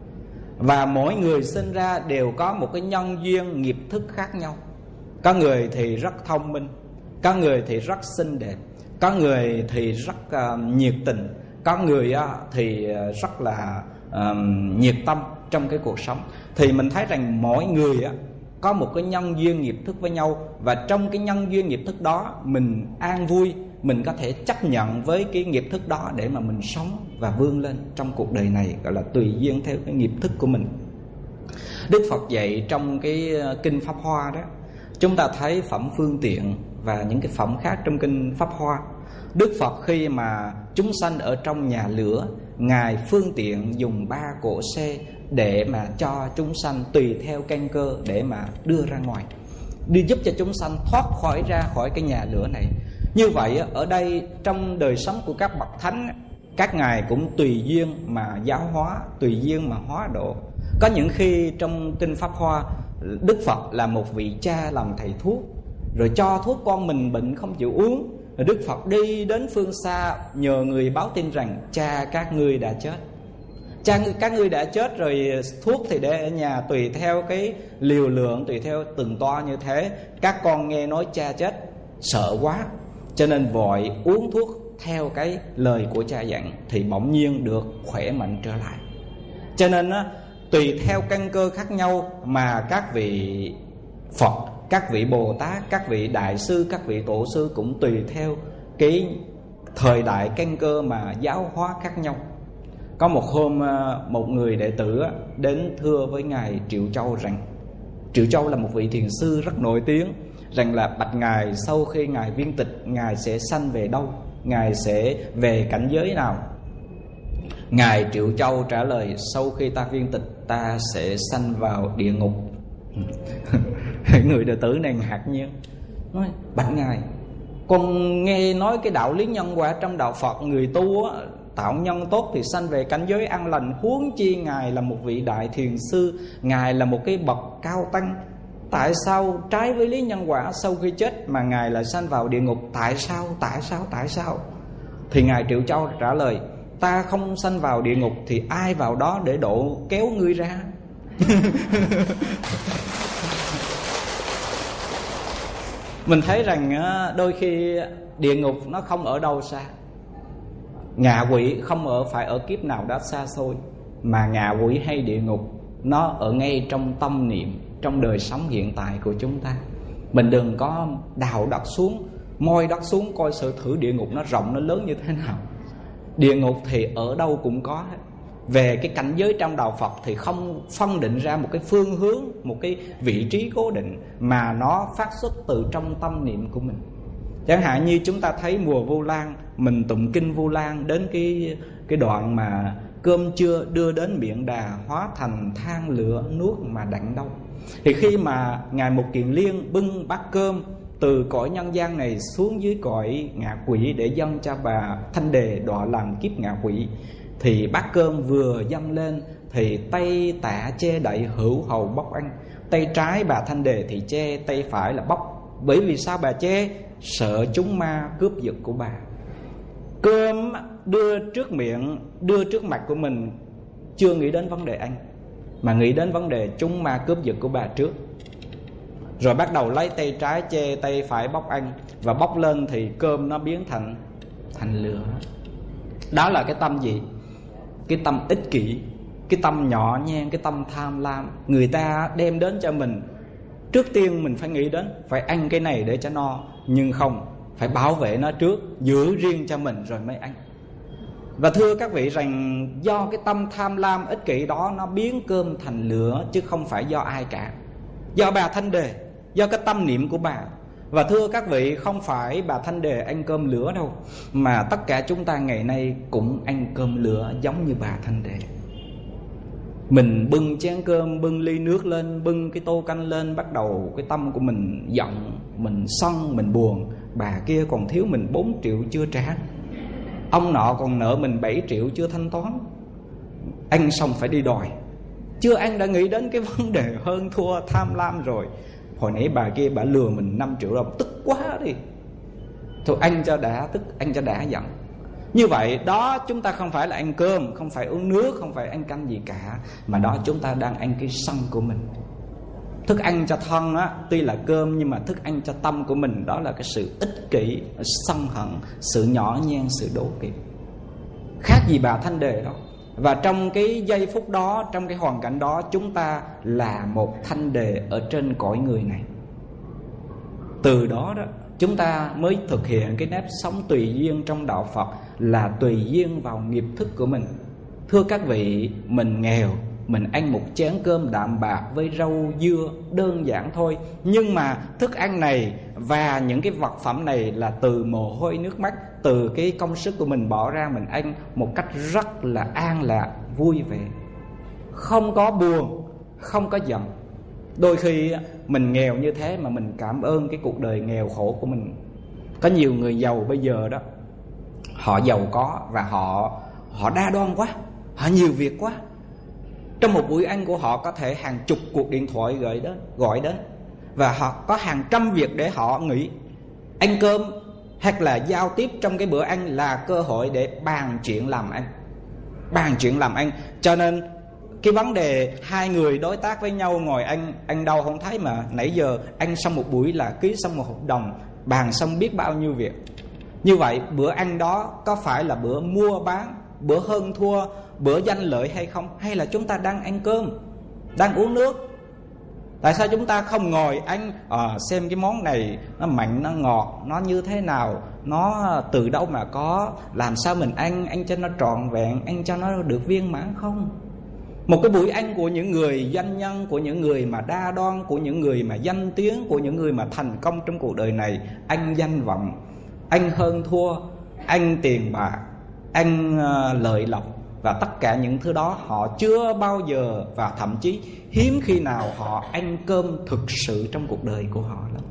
Và mỗi người sinh ra đều có một cái nhân duyên nghiệp thức khác nhau. Có người thì rất thông minh, có người thì rất xinh đẹp, có người thì rất nhiệt tình, có người thì rất là nhiệt tâm trong cái cuộc sống. Thì mình thấy rằng mỗi người có một cái nhân duyên nghiệp thức với nhau. Và trong cái nhân duyên nghiệp thức đó mình an vui, mình có thể chấp nhận với cái nghiệp thức đó để mà mình sống và vươn lên trong cuộc đời này, gọi là tùy duyên theo cái nghiệp thức của mình. Đức Phật dạy trong cái kinh Pháp Hoa đó, chúng ta thấy phẩm phương tiện và những cái phẩm khác trong kinh Pháp Hoa. Đức Phật khi mà chúng sanh ở trong nhà lửa, Ngài phương tiện dùng 3 cỗ xe để mà cho chúng sanh tùy theo căn cơ để mà đưa ra ngoài, đi giúp cho chúng sanh thoát ra khỏi cái nhà lửa này. Như vậy ở đây trong đời sống của các bậc thánh, các ngài cũng tùy duyên mà giáo hóa, tùy duyên mà hóa độ. Có những khi trong kinh Pháp Hoa, Đức Phật là một vị cha làm thầy thuốc, rồi cho thuốc con mình bệnh không chịu uống, rồi Đức Phật đi đến phương xa nhờ người báo tin rằng cha các ngươi đã chết. Cha các ngươi đã chết rồi, thuốc thì để ở nhà tùy theo cái liều lượng, tùy theo từng toa như thế. Các con nghe nói cha chết sợ quá, cho nên vội uống thuốc theo cái lời của cha dặn, thì bỗng nhiên được khỏe mạnh trở lại. Cho nên tùy theo căn cơ khác nhau mà các vị Phật, các vị Bồ Tát, các vị Đại sư, các vị Tổ sư cũng tùy theo cái thời đại căn cơ mà giáo hóa khác nhau. Có một hôm một người đệ tử đến thưa với Ngài Triệu Châu rằng, Triệu Châu là một vị thiền sư rất nổi tiếng, rằng là bạch Ngài, sau khi Ngài viên tịch, Ngài sẽ sanh về đâu? Ngài sẽ về cảnh giới nào? Ngài Triệu Châu trả lời, sau khi ta viên tịch, ta sẽ sanh vào địa ngục. Người đệ tử này ngạc nhiên, nói, bạch Ngài, con nghe nói cái đạo lý nhân quả trong đạo Phật, người tu tạo nhân tốt thì sanh về cảnh giới an lành, huống chi Ngài là một vị đại thiền sư, Ngài là một cái bậc cao tăng, tại sao trái với lý nhân quả sau khi chết mà Ngài lại sanh vào địa ngục? Tại sao? Thì Ngài Triệu Châu trả lời, ta không sanh vào địa ngục thì ai vào đó để độ kéo ngươi ra? Mình thấy rằng đôi khi địa ngục nó không ở đâu xa, ngạ quỷ không phải ở kiếp nào đó xa xôi, mà ngạ quỷ hay địa ngục nó ở ngay trong tâm niệm, trong đời sống hiện tại của chúng ta. Mình đừng có đào đất xuống, moi đất xuống coi sự thử địa ngục nó rộng, nó lớn như thế nào. Địa ngục thì ở đâu cũng có hết. Về cái cảnh giới trong đạo Phật thì không phân định ra một cái phương hướng, một cái vị trí cố định, mà nó phát xuất từ trong tâm niệm của mình. Chẳng hạn như chúng ta thấy mùa Vu Lan, mình tụng kinh Vu Lan đến cái đoạn mà cơm chưa đưa đến miệng đà, hóa thành than lửa nuốt mà đặng đâu. Thì khi mà Ngài Mục Kiền Liên bưng bát cơm từ cõi nhân gian này xuống dưới cõi ngạ quỷ để dâng cho bà Thanh Đề đọa làm kiếp ngạ quỷ. Thì bát cơm vừa dâng lên thì tay tạ che đậy hữu hầu bóc ăn. Tay trái bà Thanh Đề thì che, tay phải là bóc. Bởi vì sao bà che? Sợ chúng ma cướp giật của bà. Cơm đưa trước miệng, đưa trước mặt của mình, chưa nghĩ đến vấn đề ăn, mà nghĩ đến vấn đề chúng ma cướp giật của bà trước. Rồi bắt đầu lấy tay trái che, tay phải bóc ăn. Và bóc lên thì cơm nó biến thành lửa. Đó là cái tâm gì? Cái tâm ích kỷ, cái tâm nhỏ nhen, cái tâm tham lam. Người ta đem đến cho mình, trước tiên mình phải nghĩ đến phải ăn cái này để cho no. Nhưng không, phải bảo vệ nó trước, giữ riêng cho mình rồi mới ăn. Và thưa các vị rằng do cái tâm tham lam ích kỷ đó nó biến cơm thành lửa, chứ không phải do ai cả. Do bà Thanh Đề, do cái tâm niệm của bà. Và thưa các vị, không phải bà Thanh Đề ăn cơm lửa đâu, mà tất cả chúng ta ngày nay cũng ăn cơm lửa giống như bà Thanh Đề. Mình bưng chén cơm, bưng ly nước lên, bưng cái tô canh lên, bắt đầu cái tâm của mình giận, mình sân, mình buồn. Bà kia còn thiếu mình 4 triệu chưa trả, ông nọ còn nợ mình 7 triệu chưa thanh toán. Ăn xong phải đi đòi, chưa ăn đã nghĩ đến cái vấn đề hơn thua tham lam rồi. Hồi nãy bà kia bà lừa mình 5 triệu đồng, tức quá đi, thôi ăn cho đã tức, ăn cho đã giận. Như vậy đó, chúng ta không phải là ăn cơm, không phải uống nước, không phải ăn canh gì cả, mà đó chúng ta đang ăn cái sân của mình. Thức ăn cho thân á, tuy là cơm, nhưng mà thức ăn cho tâm của mình, đó là cái sự ích kỷ, sân hận, sự nhỏ nhen, sự đố kỵ. Khác gì bà Thanh Đề đâu. Và trong cái giây phút đó, trong cái hoàn cảnh đó, chúng ta là một Thanh Đề ở trên cõi người này. Từ đó đó, chúng ta mới thực hiện cái nếp sống tùy duyên trong đạo Phật, là tùy duyên vào nghiệp thức của mình. Thưa các vị, mình nghèo, mình ăn một chén cơm đạm bạc với rau dưa đơn giản thôi, nhưng mà thức ăn này và những cái vật phẩm này là từ mồ hôi nước mắt, từ cái công sức của mình bỏ ra, mình ăn một cách rất là an lạc, vui vẻ, không có buồn, không có giận. Đôi khi mình nghèo như thế mà mình cảm ơn cái cuộc đời nghèo khổ của mình. Có nhiều người giàu bây giờ đó, họ giàu có và họ đa đoan quá, họ nhiều việc quá. Trong một buổi ăn của họ có thể hàng chục cuộc điện thoại gọi đến, và họ có hàng trăm việc để họ nghỉ. Ăn cơm hoặc là giao tiếp trong cái bữa ăn là cơ hội để bàn chuyện làm ăn, bàn chuyện làm ăn. Cho nên cái vấn đề hai người đối tác với nhau ngồi ăn đâu không thấy, mà nãy giờ ăn xong một buổi là ký xong một hợp đồng, bàn xong biết bao nhiêu việc. Như vậy bữa ăn đó có phải là bữa mua bán, bữa hơn thua, bữa danh lợi hay không? Hay là chúng ta đang ăn cơm, đang uống nước? Tại sao chúng ta không ngồi ăn xem cái món này nó mặn, nó ngọt, nó như thế nào, nó từ đâu mà có, làm sao mình ăn cho nó trọn vẹn, ăn cho nó được viên mãn không? Một cái buổi ăn của những người doanh nhân, của những người mà đa đoan, của những người mà danh tiếng, của những người mà thành công trong cuộc đời này, ăn danh vọng, ăn hơn thua, ăn tiền bạc, ăn lợi lộc, và tất cả những thứ đó họ chưa bao giờ, và thậm chí hiếm khi nào họ ăn cơm thực sự trong cuộc đời của họ lắm.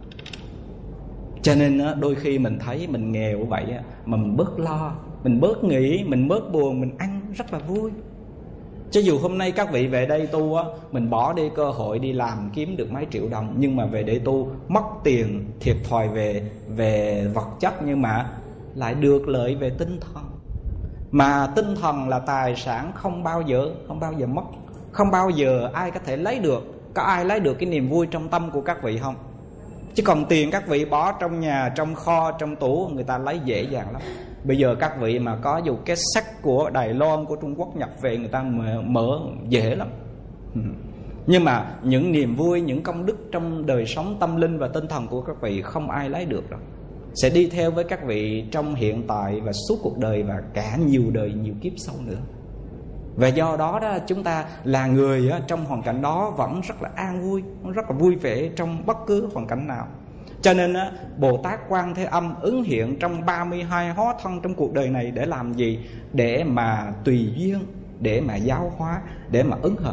Cho nên đôi khi mình thấy mình nghèo vậy mà mình bớt lo, mình bớt nghĩ, mình bớt buồn, mình ăn rất là vui. Cho dù hôm nay các vị về đây tu á, mình bỏ đi cơ hội đi làm kiếm được mấy triệu đồng, nhưng mà về đây tu mất tiền, thiệt thòi về vật chất, nhưng mà lại được lợi về tinh thần. Mà tinh thần là tài sản không bao giờ mất, không bao giờ ai có thể lấy được. Có ai lấy được cái niềm vui trong tâm của các vị không? Chứ còn tiền các vị bỏ trong nhà, trong kho, trong tủ, người ta lấy dễ dàng lắm. Bây giờ các vị mà có dù cái sách của Đài Loan, của Trung Quốc nhập về, người ta mở dễ lắm. Nhưng mà những niềm vui, những công đức trong đời sống tâm linh và tinh thần của các vị không ai lấy được đâu. Sẽ đi theo với các vị trong hiện tại và suốt cuộc đời, và cả nhiều đời, nhiều kiếp sau nữa. Và do đó chúng ta là người trong hoàn cảnh đó vẫn rất là an vui, rất là vui vẻ trong bất cứ hoàn cảnh nào. Cho nên Bồ Tát Quan Thế Âm ứng hiện trong 32 hóa thân trong cuộc đời này để làm gì? Để mà tùy duyên, để mà giáo hóa, để mà ứng hợp.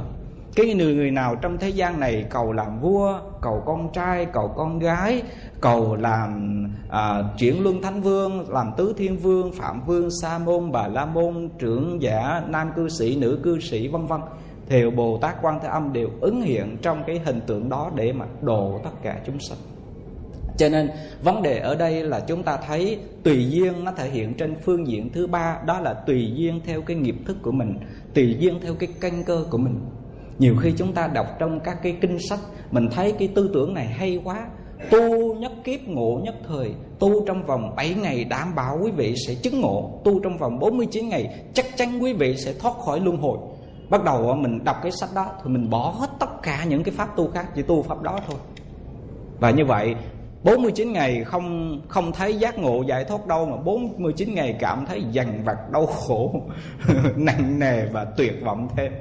Cái người nào trong thế gian này cầu làm vua, cầu con trai, cầu con gái, cầu làm chuyển luân thánh vương, làm tứ thiên vương, phạm vương, sa môn, bà la môn, trưởng giả, nam cư sĩ, nữ cư sĩ, vân vân, thì Bồ Tát Quan Thế Âm đều ứng hiện trong cái hình tượng đó để mà độ tất cả chúng sanh. Cho nên vấn đề ở đây là chúng ta thấy tùy duyên nó thể hiện trên phương diện thứ ba, đó là tùy duyên theo cái nghiệp thức của mình, tùy duyên theo cái căn cơ của mình. Nhiều khi chúng ta đọc trong các cái kinh sách, mình thấy cái tư tưởng này hay quá: tu nhất kiếp ngộ nhất thời, tu trong vòng 7 ngày đảm bảo quý vị sẽ chứng ngộ, tu trong vòng 49 ngày chắc chắn quý vị sẽ thoát khỏi luân hồi. Bắt đầu mình đọc cái sách đó thì mình bỏ hết tất cả những cái pháp tu khác, chỉ tu pháp đó thôi. Và như vậy 49 ngày không thấy giác ngộ giải thoát đâu, mà 49 ngày cảm thấy dằn vặt đau khổ nặng nề và tuyệt vọng thêm.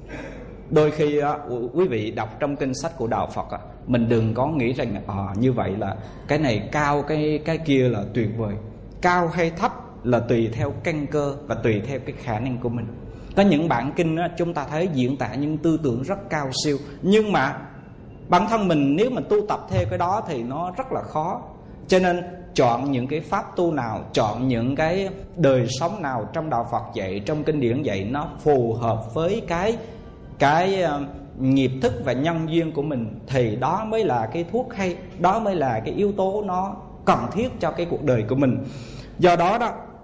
Đôi khi quý vị đọc trong kinh sách của Đạo Phật, mình đừng có nghĩ rằng như vậy là cái này cao, cái kia là tuyệt vời. Cao hay thấp là tùy theo căn cơ và tùy theo cái khả năng của mình. Có những bản kinh chúng ta thấy diễn tả những tư tưởng rất cao siêu, nhưng mà bản thân mình nếu mà tu tập theo cái đó thì nó rất là khó. Cho nên chọn những cái pháp tu nào, chọn những cái đời sống nào trong Đạo Phật dạy, trong kinh điển dạy, nó phù hợp với cái nghiệp thức và nhân duyên của mình, thì đó mới là cái thuốc hay, đó mới là cái yếu tố nó cần thiết cho cái cuộc đời của mình. Do đó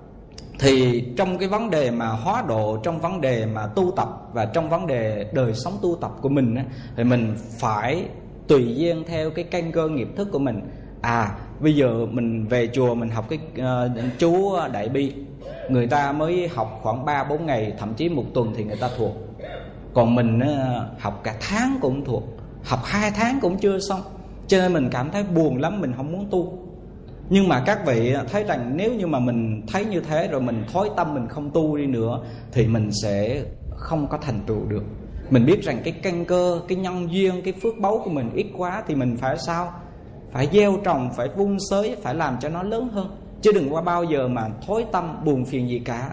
thì trong cái vấn đề mà hóa độ, trong vấn đề mà tu tập và trong vấn đề đời sống tu tập của mình thì mình phải tùy duyên theo cái căn cơ nghiệp thức của mình. Bây giờ mình về chùa mình học cái chú Đại Bi, người ta mới học khoảng 3-4 ngày, thậm chí một tuần thì người ta thuộc. Còn mình học cả tháng cũng thuộc, học 2 tháng cũng chưa xong. Cho nên mình cảm thấy buồn lắm, mình không muốn tu. Nhưng mà các vị thấy rằng nếu như mà mình thấy như thế rồi mình thối tâm, mình không tu đi nữa, thì mình sẽ không có thành tựu được. Mình biết rằng cái căn cơ, cái nhân duyên, cái phước báu của mình ít quá, thì mình phải sao? Phải gieo trồng, phải vun xới, phải làm cho nó lớn hơn. Chứ đừng qua bao giờ mà thối tâm, buồn phiền gì cả.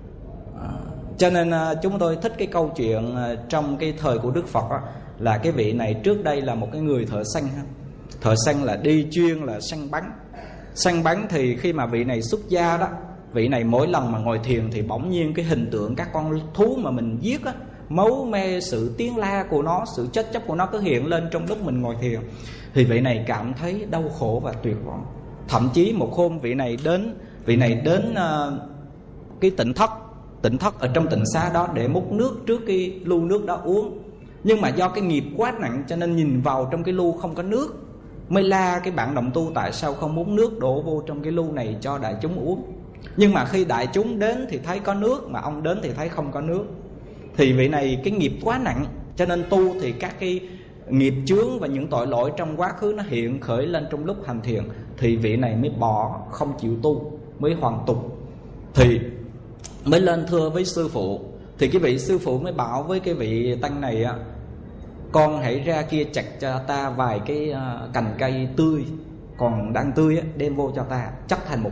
Cho nên chúng tôi thích cái câu chuyện trong cái thời của Đức Phật là cái vị này trước đây là một cái người thợ săn. Thợ săn là đi chuyên là săn bắn. Săn bắn thì khi mà vị này xuất gia đó, vị này mỗi lần mà ngồi thiền thì bỗng nhiên cái hình tượng các con thú mà mình giết á, máu me, sự tiếng la của nó, sự chết chóc của nó cứ hiện lên trong lúc mình ngồi thiền. Thì vị này cảm thấy đau khổ và tuyệt vọng. Thậm chí một hôm vị này đến cái tỉnh thất ở trong tịnh xá đó để múc nước trước cái lu nước đó uống. Nhưng mà do cái nghiệp quá nặng cho nên nhìn vào trong cái lu không có nước, mới la cái bạn đồng tu tại sao không muốn nước đổ vô trong cái lu này cho đại chúng uống. Nhưng mà khi đại chúng đến thì thấy có nước, mà ông đến thì thấy không có nước. Thì vị này cái nghiệp quá nặng, cho nên tu thì các cái nghiệp chướng và những tội lỗi trong quá khứ nó hiện khởi lên trong lúc hành thiền. Thì vị này mới bỏ, không chịu tu, mới hoàn tục. Thì mới lên thưa với sư phụ. Thì cái vị sư phụ mới bảo với cái vị tăng này con hãy ra kia chặt cho ta vài cái cành cây tươi, còn đang tươi đem vô cho ta, chắc thành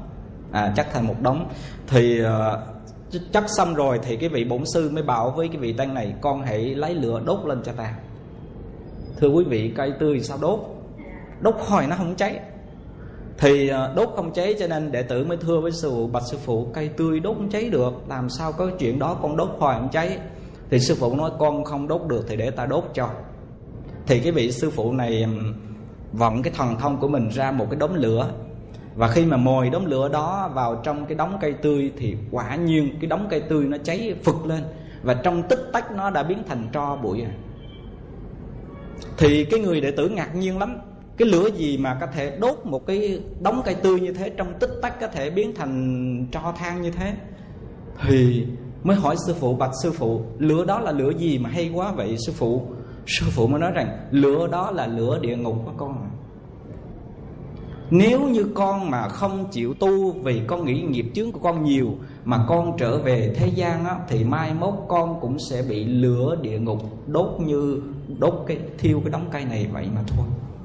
một đống. Thì chắc xong rồi thì cái vị bổn sư mới bảo với cái vị tăng này, con hãy lấy lửa đốt lên cho ta. Thưa quý vị, cây tươi sao đốt hoài nó không cháy. Thì đốt không cháy, cho nên đệ tử mới thưa với sư phụ, bạch sư phụ, cây tươi đốt không cháy được, làm sao có chuyện đó, con đốt hoài không cháy. Thì sư phụ nói, con không đốt được thì để ta đốt cho. Thì cái vị sư phụ này vận cái thần thông của mình ra một cái đống lửa. Và khi mà mồi đống lửa đó vào trong cái đống cây tươi thì quả nhiên cái đống cây tươi nó cháy phực lên, và trong tích tắc nó đã biến thành tro bụi. Thì cái người đệ tử ngạc nhiên lắm, cái lửa gì mà có thể đốt một cái đống cây tươi như thế, trong tích tắc có thể biến thành tro than như thế. Thì mới hỏi sư phụ, bạch sư phụ, lửa đó là lửa gì mà hay quá vậy sư phụ? Sư phụ mới nói rằng lửa đó là lửa địa ngục của con. Nếu như con mà không chịu tu vì con nghĩ nghiệp chướng của con nhiều, mà con trở về thế gian á, thì mai mốt con cũng sẽ bị lửa địa ngục đốt thiêu cái đống cây này vậy mà thôi.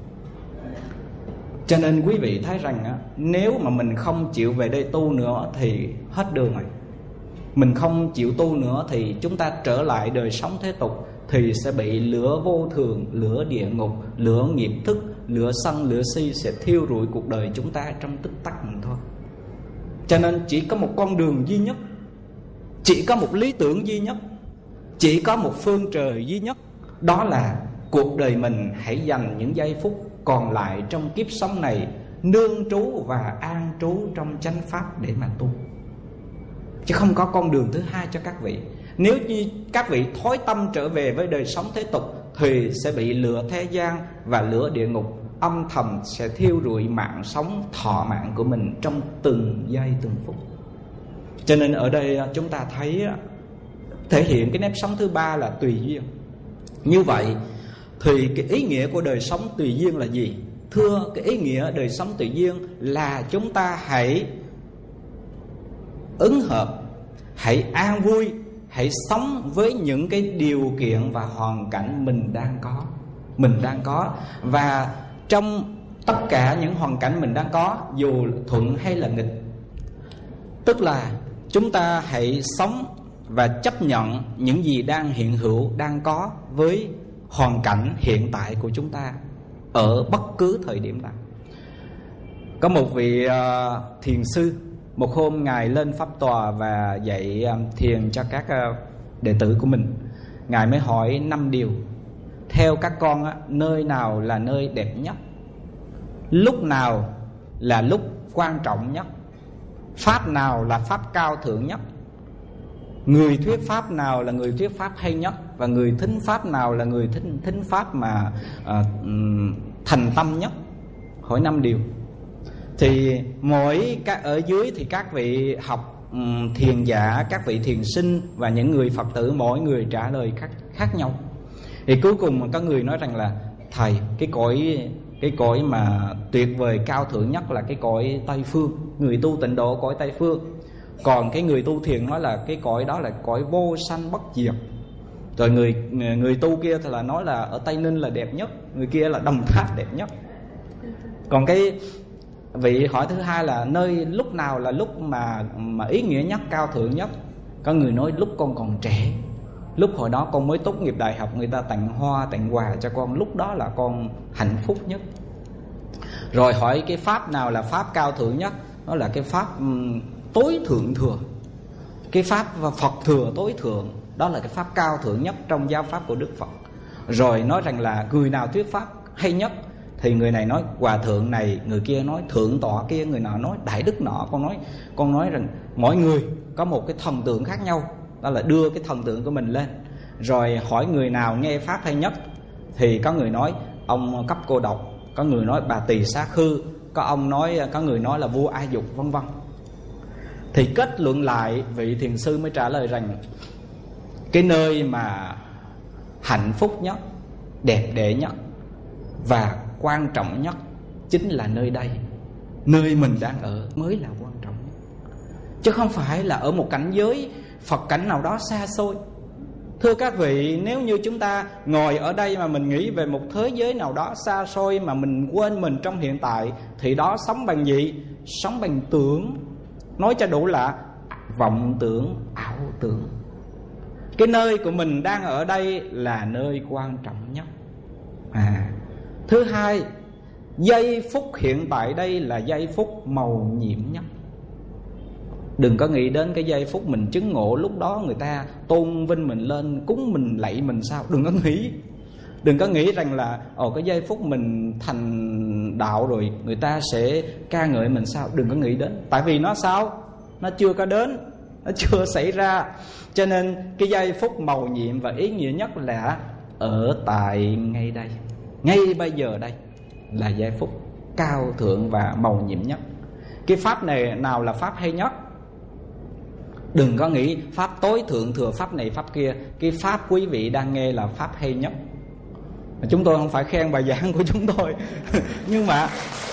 Cho nên quý vị thấy rằng á, nếu mà mình không chịu về đây tu nữa thì hết đường rồi. Mình không chịu tu nữa thì chúng ta trở lại đời sống thế tục, thì sẽ bị lửa vô thường, lửa địa ngục, lửa nghiệp thức, lửa sân, lửa si sẽ thiêu rụi cuộc đời chúng ta trong tích tắc mình thôi. Cho nên chỉ có một con đường duy nhất, chỉ có một lý tưởng duy nhất, chỉ có một phương trời duy nhất. Đó là cuộc đời mình hãy dành những giây phút còn lại trong kiếp sống này nương trú và an trú trong chánh pháp để mà tu. Chứ không có con đường thứ hai cho các vị. Nếu như các vị thói tâm trở về với đời sống thế tục thì sẽ bị lửa thế gian và lửa địa ngục âm thầm sẽ thiêu rụi mạng sống, thọ mạng của mình trong từng giây từng phút. Cho nên ở đây chúng ta thấy thể hiện cái nếp sống thứ ba là tùy duyên. Như vậy thì cái ý nghĩa của đời sống tùy duyên là gì? Thưa, cái ý nghĩa đời sống tùy duyên là chúng ta hãy ứng hợp, hãy an vui, hãy sống với những cái điều kiện và hoàn cảnh mình đang có. Và trong tất cả những hoàn cảnh mình đang có, dù thuận hay là nghịch, tức là chúng ta hãy sống và chấp nhận những gì đang hiện hữu, đang có với hoàn cảnh hiện tại của chúng ta ở bất cứ thời điểm nào. Có một vị thiền sư, một hôm Ngài lên pháp tòa và dạy thiền cho các đệ tử của mình. Ngài mới hỏi 5 điều. Theo các con, nơi nào là nơi đẹp nhất? Lúc nào là lúc quan trọng nhất? Pháp nào là pháp cao thượng nhất? Người thuyết pháp nào là người thuyết pháp hay nhất? Và người thính pháp nào là người thính pháp mà thành tâm nhất? Hỏi 5 điều. Thì ở dưới thì các vị học thiền giả, các vị thiền sinh và những người Phật tử, mỗi người trả lời khác nhau. Thì cuối cùng có người nói rằng là thầy, cái cõi mà tuyệt vời cao thượng nhất là cái cõi Tây Phương, người tu tịnh độ cõi Tây Phương. Còn cái người tu thiền nói là cái cõi đó là cõi vô sanh bất diệt. Rồi người tu kia thì là nói là ở Tây Ninh là đẹp nhất, người kia là Đồng Tháp đẹp nhất. Còn cái vị hỏi thứ hai là lúc nào là lúc mà ý nghĩa nhất, cao thượng nhất? Có người nói lúc con còn trẻ, lúc hồi đó con mới tốt nghiệp đại học, người ta tặng hoa tặng quà cho con, lúc đó là con hạnh phúc nhất. Rồi hỏi cái pháp nào là pháp cao thượng nhất? Đó là cái pháp tối thượng thừa, cái pháp Phật thừa tối thượng. Đó là cái pháp cao thượng nhất trong giáo pháp của Đức Phật. Rồi nói rằng là người nào thuyết pháp hay nhất? Thì người này nói hòa thượng này, người kia nói thượng tọa kia, người nào nói đại đức nọ. Con nói rằng mỗi người có một cái thần tượng khác nhau, đó là đưa cái thần tượng của mình lên. Rồi hỏi người nào nghe pháp hay nhất? Thì có người nói ông Cấp Cô Độc, có người nói bà Tỳ Xá Khư, có người nói là vua A Dục, vân vân. Thì kết luận lại, vị thiền sư mới trả lời rằng cái nơi mà hạnh phúc nhất, đẹp đẽ nhất và quan trọng nhất chính là nơi đây, nơi mình đang ở mới là quan trọng nhất. Chứ không phải là ở một cảnh giới Phật cảnh nào đó xa xôi. Thưa các vị, nếu như chúng ta ngồi ở đây mà mình nghĩ về một thế giới nào đó xa xôi mà mình quên mình trong hiện tại, thì đó sống bằng gì? Sống bằng tưởng. Nói cho đủ là vọng tưởng, ảo tưởng. Cái nơi của mình đang ở đây là nơi quan trọng nhất. Thứ hai, giây phút hiện tại đây là giây phút màu nhiệm nhất. Đừng có nghĩ đến cái giây phút mình chứng ngộ, lúc đó người ta tôn vinh mình lên, cúng mình, lạy mình sao. Đừng có nghĩ rằng là cái giây phút mình thành đạo rồi người ta sẽ ca ngợi mình sao. Đừng có nghĩ đến. Tại vì nó sao? Nó chưa có đến, nó chưa xảy ra. Cho nên cái giây phút màu nhiệm và ý nghĩa nhất là ở tại ngay đây, ngay bây giờ đây là giây phút cao thượng và màu nhiệm nhất. Cái pháp này nào là pháp hay nhất? Đừng có nghĩ pháp tối thượng thừa, pháp này pháp kia. Cái pháp quý vị đang nghe là pháp hay nhất. Chúng tôi không phải khen bài giảng của chúng tôi nhưng mà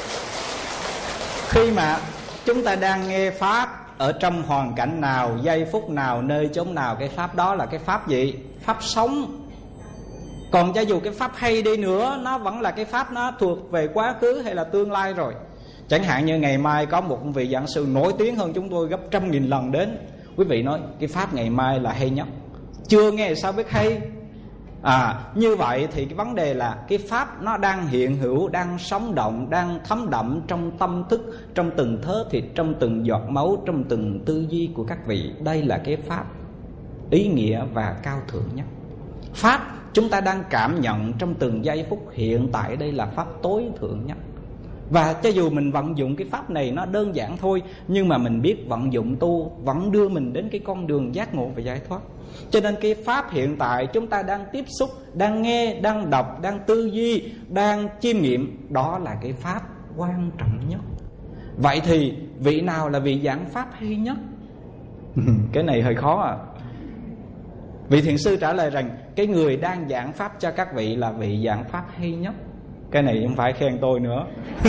khi mà chúng ta đang nghe pháp ở trong hoàn cảnh nào, giây phút nào, nơi chốn nào, cái pháp đó là cái pháp gì? Pháp sống. Còn cho dù cái pháp hay đi nữa, nó vẫn là cái pháp nó thuộc về quá khứ hay là tương lai rồi. Chẳng hạn như ngày mai có một vị giảng sư nổi tiếng hơn chúng tôi gấp 100.000 lần đến, quý vị nói cái pháp ngày mai là hay nhất. Chưa nghe sao biết hay. Như vậy thì cái vấn đề là cái pháp nó đang hiện hữu, đang sống động, đang thấm đậm trong tâm thức, trong từng thớ thịt, trong từng giọt máu, trong từng tư duy của các vị. Đây là cái pháp ý nghĩa và cao thượng nhất. Pháp chúng ta đang cảm nhận trong từng giây phút hiện tại, đây là pháp tối thượng nhất. Và cho dù mình vận dụng cái pháp này nó đơn giản thôi, nhưng mà mình biết vận dụng tu vẫn đưa mình đến cái con đường giác ngộ và giải thoát. Cho nên cái pháp hiện tại chúng ta đang tiếp xúc, đang nghe, đang đọc, đang tư duy, đang chiêm nghiệm, đó là cái pháp quan trọng nhất. Vậy thì vị nào là vị giảng pháp hay nhất? Cái này hơi khó Vị thiền sư trả lời rằng cái người đang giảng pháp cho các vị là vị giảng pháp hay nhất. Cái này không phải khen tôi nữa.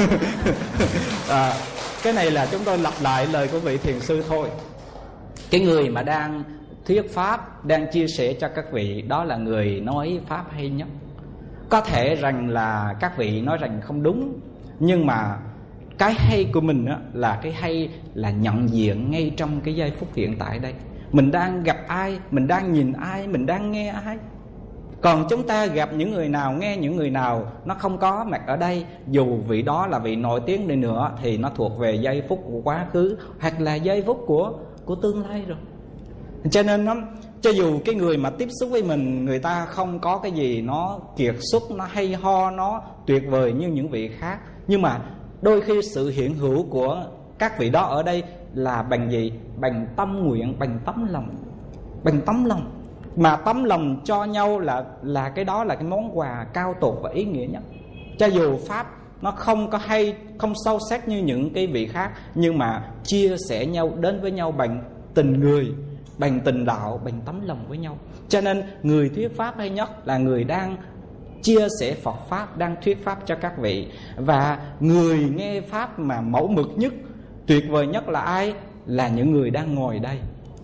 Cái này là chúng tôi lặp lại lời của vị thiền sư thôi. Cái người mà đang thuyết pháp, đang chia sẻ cho các vị, đó là người nói pháp hay nhất. Có thể rằng là các vị nói rằng không đúng, nhưng mà cái hay của mình là cái hay là nhận diện ngay trong cái giây phút hiện tại đây. Mình đang gặp ai, mình đang nhìn ai, mình đang nghe ai. Còn chúng ta gặp những người nào, nghe những người nào nó không có mặt ở đây, dù vị đó là vị nổi tiếng đi nữa, thì nó thuộc về giây phút của quá khứ hoặc là giây phút của tương lai rồi. Cho nên cho dù cái người mà tiếp xúc với mình, người ta không có cái gì nó kiệt xuất, nó hay ho, nó tuyệt vời như những vị khác, nhưng mà đôi khi sự hiện hữu của các vị đó ở đây là bằng gì? Bằng tâm nguyện, bằng tấm lòng. Bằng tấm lòng. Mà tấm lòng cho nhau là cái đó là cái món quà cao tột và ý nghĩa nhất. Cho dù pháp nó không có hay, không sâu sắc như những cái vị khác, nhưng mà chia sẻ nhau, đến với nhau bằng tình người, bằng tình đạo, bằng tấm lòng với nhau. Cho nên người thuyết pháp hay nhất là người đang chia sẻ Phật pháp, đang thuyết pháp cho các vị. Và người nghe pháp mà mẫu mực nhất, tuyệt vời nhất là ai? Là những người đang ngồi đây.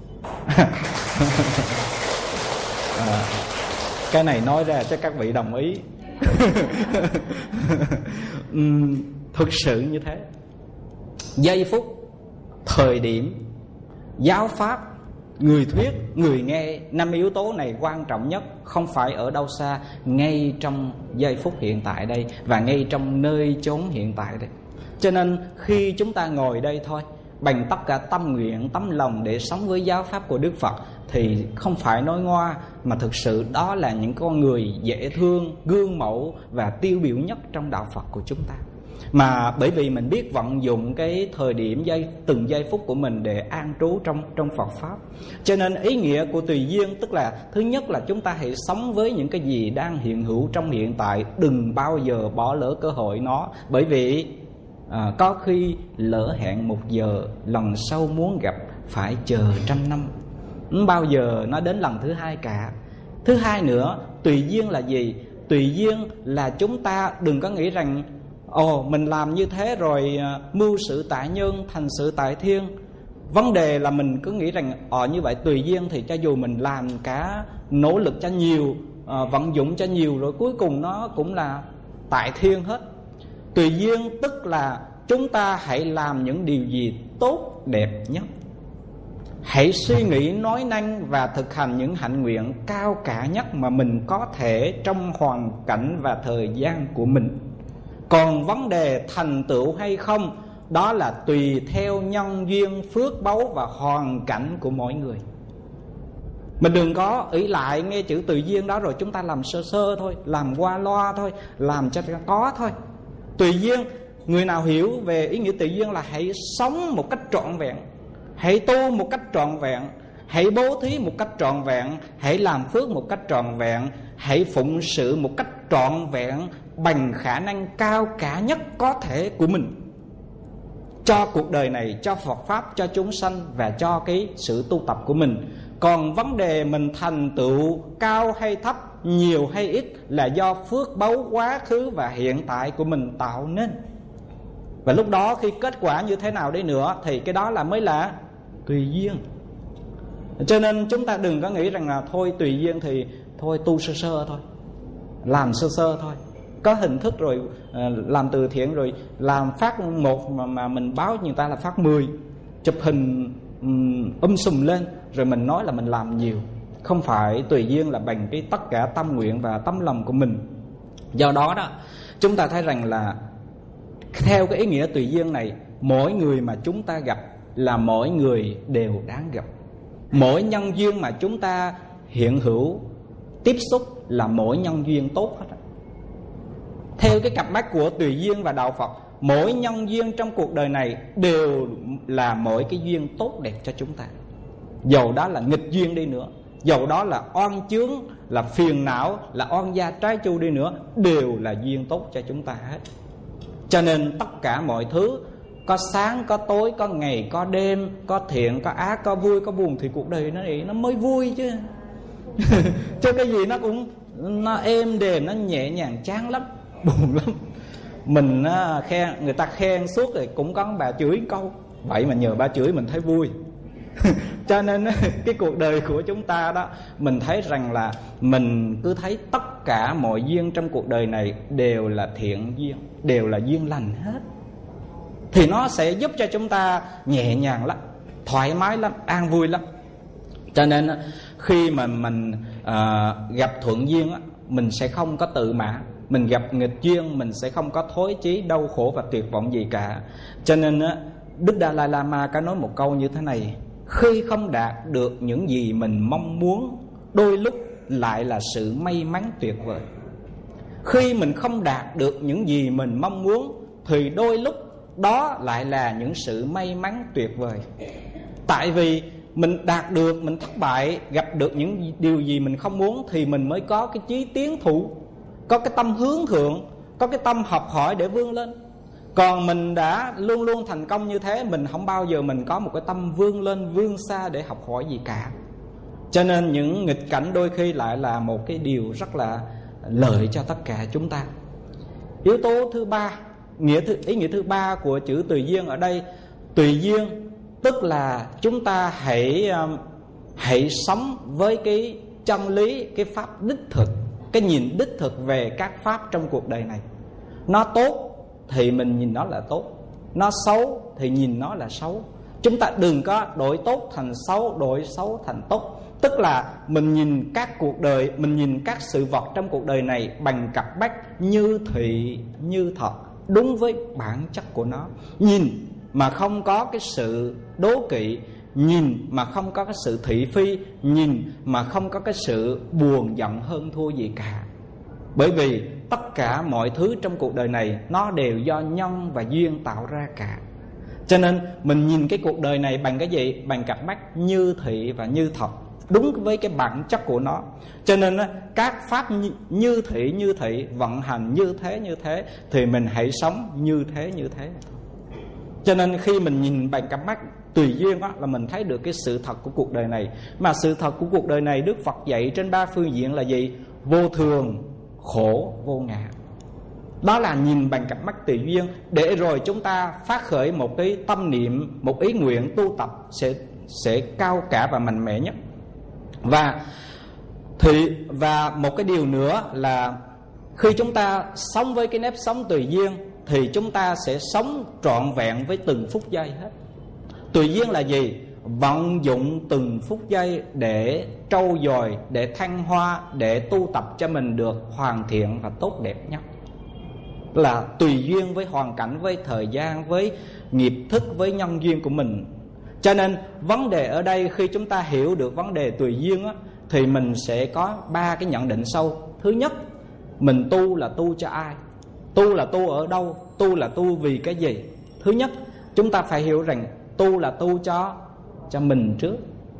Cái này nói ra cho các vị đồng ý. Thực sự như thế. Giây phút, thời điểm, giáo pháp, người thuyết, người nghe, 5 yếu tố này quan trọng nhất không phải ở đâu xa, ngay trong giây phút hiện tại đây, và ngay trong nơi chốn hiện tại đây. Cho nên khi chúng ta ngồi đây thôi, bằng tất cả tâm nguyện, tấm lòng để sống với giáo pháp của Đức Phật, thì không phải nói ngoa, mà thực sự đó là những con người dễ thương, gương mẫu và tiêu biểu nhất trong đạo Phật của chúng ta. Mà bởi vì mình biết vận dụng cái thời điểm từng giây phút của mình để an trú trong Phật pháp, cho nên ý nghĩa của tùy duyên tức là thứ nhất là chúng ta hãy sống với những cái gì đang hiện hữu trong hiện tại, đừng bao giờ bỏ lỡ cơ hội nó. Bởi vì có khi lỡ hẹn 1 giờ, lần sau muốn gặp phải chờ 100 năm, không bao giờ nó đến lần thứ hai cả. Thứ hai nữa, tùy duyên là gì? Tùy duyên là chúng ta đừng có nghĩ rằng mình làm như thế rồi mưu sự tại nhân, thành sự tại thiên. Vấn đề là mình cứ nghĩ rằng như vậy tùy duyên, thì cho dù mình làm cả nỗ lực cho nhiều, vận dụng cho nhiều, rồi cuối cùng nó cũng là tại thiên hết. Tùy duyên tức là chúng ta hãy làm những điều gì tốt đẹp nhất, hãy suy nghĩ, nói năng và thực hành những hạnh nguyện cao cả nhất mà mình có thể trong hoàn cảnh và thời gian của mình. Còn vấn đề thành tựu hay không, đó là tùy theo nhân duyên, phước báu và hoàn cảnh của mỗi người. Mình đừng có ý lại nghe chữ tùy duyên đó rồi chúng ta làm sơ sơ thôi, làm qua loa thôi, làm cho có thôi. Tùy duyên, người nào hiểu về ý nghĩa tùy duyên là hãy sống một cách trọn vẹn, hãy tu một cách trọn vẹn, hãy bố thí một cách trọn vẹn, hãy làm phước một cách trọn vẹn, hãy phụng sự một cách trọn vẹn bằng khả năng cao cả nhất có thể của mình, cho cuộc đời này, cho Phật pháp, cho chúng sanh và cho cái sự tu tập của mình. Còn vấn đề mình thành tựu cao hay thấp, nhiều hay ít là do phước báu quá khứ và hiện tại của mình tạo nên. Và lúc đó khi kết quả như thế nào đi nữa thì cái đó mới là tùy duyên. Cho nên chúng ta đừng có nghĩ rằng là thôi tùy duyên thì thôi tu sơ sơ thôi, làm sơ sơ thôi, có hình thức rồi làm từ thiện rồi làm phát 1 mà mình báo người ta là phát 10, chụp hình sùm lên rồi mình nói là mình làm nhiều. không phải tùy duyên là bằng cái tất cả tâm nguyện và tấm lòng của mình. Do đó đó, chúng ta thấy rằng là theo cái ý nghĩa tùy duyên này, mỗi người mà chúng ta gặp là mỗi người đều đáng gặp. Mỗi nhân duyên mà chúng ta hiện hữu tiếp xúc là mỗi nhân duyên tốt hết. Theo cái cặp mắt của tùy duyên và đạo Phật, mỗi nhân duyên trong cuộc đời này đều là mỗi cái duyên tốt đẹp cho chúng ta. Dầu đó là nghịch duyên đi nữa, dầu đó là oan chướng, là phiền não, là oan gia trái chu đi nữa, đều là duyên tốt cho chúng ta hết. Cho nên tất cả mọi thứ, có sáng, có tối, có ngày, có đêm, có thiện, có ác, có vui, có buồn, thì cuộc đời nó mới vui chứ. Chứ cái gì nó êm đềm, nó nhẹ nhàng, chán lắm, buồn lắm. Mình khen, người ta khen suốt rồi cũng có bà chửi câu, vậy mà nhờ bà chửi mình thấy vui. Cho nên cái cuộc đời của chúng ta đó, mình thấy rằng là mình cứ thấy tất cả mọi duyên trong cuộc đời này đều là thiện duyên, đều là duyên lành hết, thì nó sẽ giúp cho chúng ta nhẹ nhàng lắm, thoải mái lắm, an vui lắm. Cho nên khi mà mình gặp thuận duyên, mình sẽ không có tự mãn. Mình gặp nghịch duyên, mình sẽ không có thối chí, đau khổ và tuyệt vọng gì cả. Cho nên Đức Dalai Lama có nói một câu như thế này: khi không đạt được những gì mình mong muốn, đôi lúc lại là sự may mắn tuyệt vời. Khi mình không đạt được những gì mình mong muốn, thì đôi lúc đó lại là những sự may mắn tuyệt vời. Tại vì mình đạt được, mình thất bại, gặp được những điều gì mình không muốn, thì mình mới có cái chí tiến thủ, có cái tâm hướng thượng, có cái tâm học hỏi để vươn lên. Còn mình đã luôn luôn thành công như thế, mình không bao giờ mình có một cái tâm vươn lên, vươn xa để học hỏi gì cả. Cho nên những nghịch cảnh đôi khi lại là một cái điều rất là lợi cho tất cả chúng ta. Yếu tố thứ ba, ý nghĩa thứ ba của chữ tùy duyên ở đây, tùy duyên tức là chúng ta hãy sống với cái chân lý, cái pháp đích thực, cái nhìn đích thực về các pháp trong cuộc đời này. Nó tốt thì mình nhìn nó là tốt, nó xấu thì nhìn nó là xấu. Chúng ta đừng có đổi tốt thành xấu, đổi xấu thành tốt. Tức là mình nhìn các cuộc đời, mình nhìn các sự vật trong cuộc đời này bằng cặp mắt như thị, như thật, đúng với bản chất của nó. Nhìn mà không có cái sự đố kỵ, nhìn mà không có cái sự thị phi, nhìn mà không có cái sự buồn giận hơn thua gì cả. Bởi vì tất cả mọi thứ trong cuộc đời này nó đều do nhân và duyên tạo ra cả. Cho nên mình nhìn cái cuộc đời này bằng cái gì? Bằng cặp mắt như thị và như thật, đúng với cái bản chất của nó. Cho nên các pháp như thị vận hành như thế thì mình hãy sống như thế. Cho nên khi mình nhìn bằng cặp mắt tùy duyên là mình thấy được cái sự thật của cuộc đời này. Mà sự thật của cuộc đời này Đức Phật dạy trên 3 phương diện là gì? Vô thường, khổ, vô ngã. Đó là nhìn bằng cặp mắt tùy duyên, để rồi chúng ta phát khởi một cái tâm niệm, một ý nguyện tu tập sẽ cao cả và mạnh mẽ nhất. Và một cái điều nữa là khi chúng ta sống với cái nếp sống tùy duyên thì chúng ta sẽ sống trọn vẹn với từng phút giây hết. Tùy duyên là gì? Vận dụng từng phút giây để trau dồi, để thăng hoa, để tu tập cho mình được hoàn thiện và tốt đẹp nhất. Là tùy duyên với hoàn cảnh, với thời gian, với nghiệp thức, với nhân duyên của mình. Cho nên vấn đề ở đây, khi chúng ta hiểu được vấn đề tùy duyên thì mình sẽ có 3 cái nhận định sâu. Thứ nhất, mình tu là tu cho ai? Tu là tu ở đâu? Tu là tu vì cái gì? Thứ nhất, chúng ta phải hiểu rằng tu là tu cho mình trước,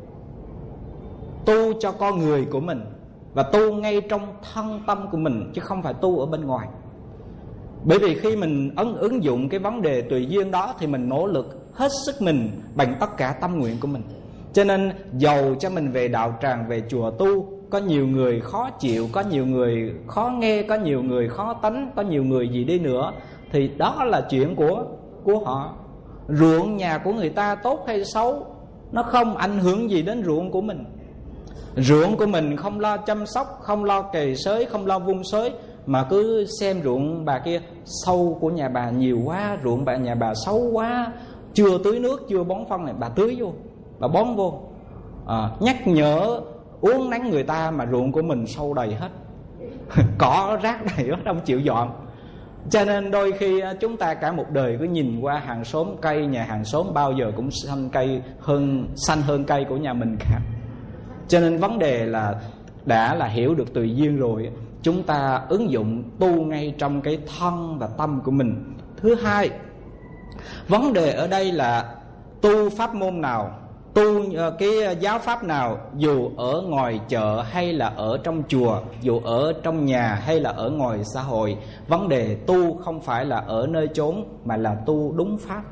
tu cho con người của mình, và tu ngay trong thân tâm của mình, chứ không phải tu ở bên ngoài. Bởi vì khi mình ứng dụng cái vấn đề tùy duyên đó thì mình nỗ lực hết sức mình bằng tất cả tâm nguyện của mình. Cho nên dầu cho mình về đạo tràng, về chùa tu, có nhiều người khó chịu, có nhiều người khó nghe, có nhiều người khó tánh, có nhiều người gì đi nữa, thì đó là chuyện của họ. Ruộng nhà của người ta tốt hay xấu, nó không ảnh hưởng gì đến ruộng của mình. Ruộng của mình không lo chăm sóc, không lo cày xới, không lo vun xới, mà cứ xem ruộng bà kia sâu của nhà bà nhiều quá, ruộng nhà bà xấu quá, chưa tưới nước, chưa bón phân này, bà tưới vô, bà bón vô. Nhắc nhở uốn nắn người ta mà ruộng của mình sâu đầy hết cỏ rác đầy hết, không chịu dọn. Cho nên đôi khi chúng ta cả một đời cứ nhìn qua hàng xóm, cây nhà hàng xóm bao giờ cũng xanh hơn cây của nhà mình cả. Cho nên vấn đề là đã là hiểu được tùy duyên rồi, chúng ta ứng dụng tu ngay trong cái thân và tâm của mình. Thứ hai, vấn đề ở đây là tu pháp môn nào, tu cái giáo pháp nào, dù ở ngoài chợ hay là ở trong chùa, dù ở trong nhà hay là ở ngoài xã hội, vấn đề tu không phải là ở nơi chốn mà là tu đúng pháp.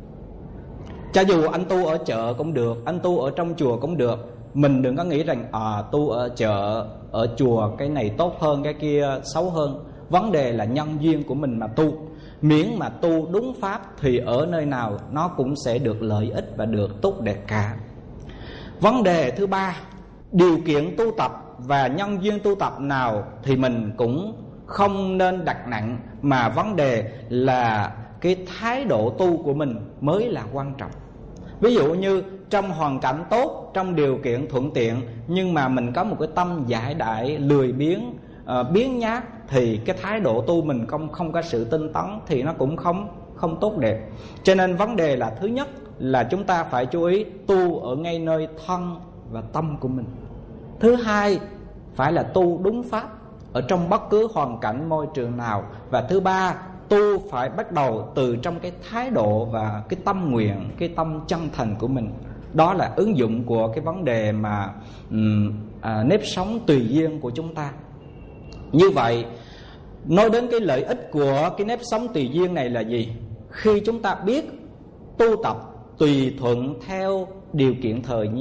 Cho dù anh tu ở chợ cũng được, anh tu ở trong chùa cũng được. Mình đừng có nghĩ rằng tu ở chợ, ở chùa cái này tốt hơn, cái kia xấu hơn. Vấn đề là nhân duyên của mình mà tu. Miễn mà tu đúng pháp thì ở nơi nào nó cũng sẽ được lợi ích và được tốt đẹp cả. Vấn đề thứ ba, điều kiện tu tập và nhân duyên tu tập nào thì mình cũng không nên đặt nặng, mà vấn đề là cái thái độ tu của mình mới là quan trọng. Ví dụ như trong hoàn cảnh tốt, trong điều kiện thuận tiện, nhưng mà mình có một cái tâm dại đại, lười biếng, biếng nhác, thì cái thái độ tu mình không có sự tinh tấn thì nó cũng không tốt đẹp. Cho nên vấn đề là thứ nhất là chúng ta phải chú ý tu ở ngay nơi thân và tâm của mình. Thứ hai phải là tu đúng pháp ở trong bất cứ hoàn cảnh môi trường nào. Và thứ ba, tu phải bắt đầu từ trong cái thái độ và cái tâm nguyện, cái tâm chân thành của mình. Đó là ứng dụng của cái vấn đề mà nếp sống tùy duyên của chúng ta. Như vậy, nói đến cái lợi ích của cái nếp sống tùy duyên này là gì? Khi chúng ta biết tu tập tùy thuận theo điều kiện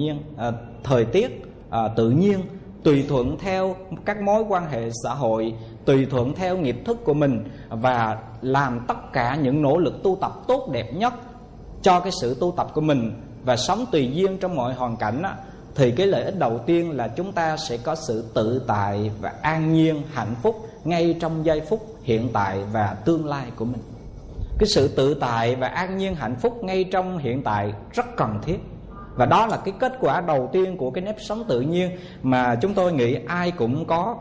thời tiết tự nhiên, tùy thuận theo các mối quan hệ xã hội, tùy thuận theo nghiệp thức của mình, và làm tất cả những nỗ lực tu tập tốt đẹp nhất cho cái sự tu tập của mình, và sống tùy duyên trong mọi hoàn cảnh á, thì cái lợi ích đầu tiên là chúng ta sẽ có sự tự tại và an nhiên, hạnh phúc ngay trong giây phút hiện tại và tương lai của mình. Cái sự tự tại và an nhiên, hạnh phúc ngay trong hiện tại rất cần thiết. Và đó là cái kết quả đầu tiên của cái nếp sống tự nhiên mà chúng tôi nghĩ ai cũng có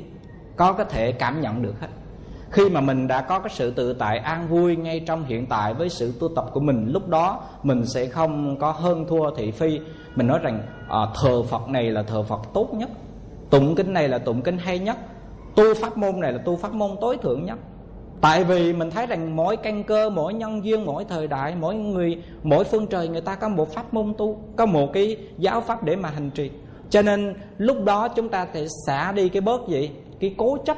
thể cảm nhận được hết. Khi mà mình đã có cái sự tự tại an vui ngay trong hiện tại với sự tu tập của mình, lúc đó mình sẽ không có hơn thua thị phi. Mình nói rằng thờ Phật này là thờ Phật tốt nhất, tụng kinh này là tụng kinh hay nhất, tu pháp môn này là tu pháp môn tối thượng nhất. Tại vì mình thấy rằng mỗi căn cơ, mỗi nhân duyên, mỗi thời đại, mỗi người, mỗi phương trời người ta có một pháp môn tu, có một cái giáo pháp để mà hành trì. Cho nên lúc đó chúng ta phải xả đi cái bớt gì? Cái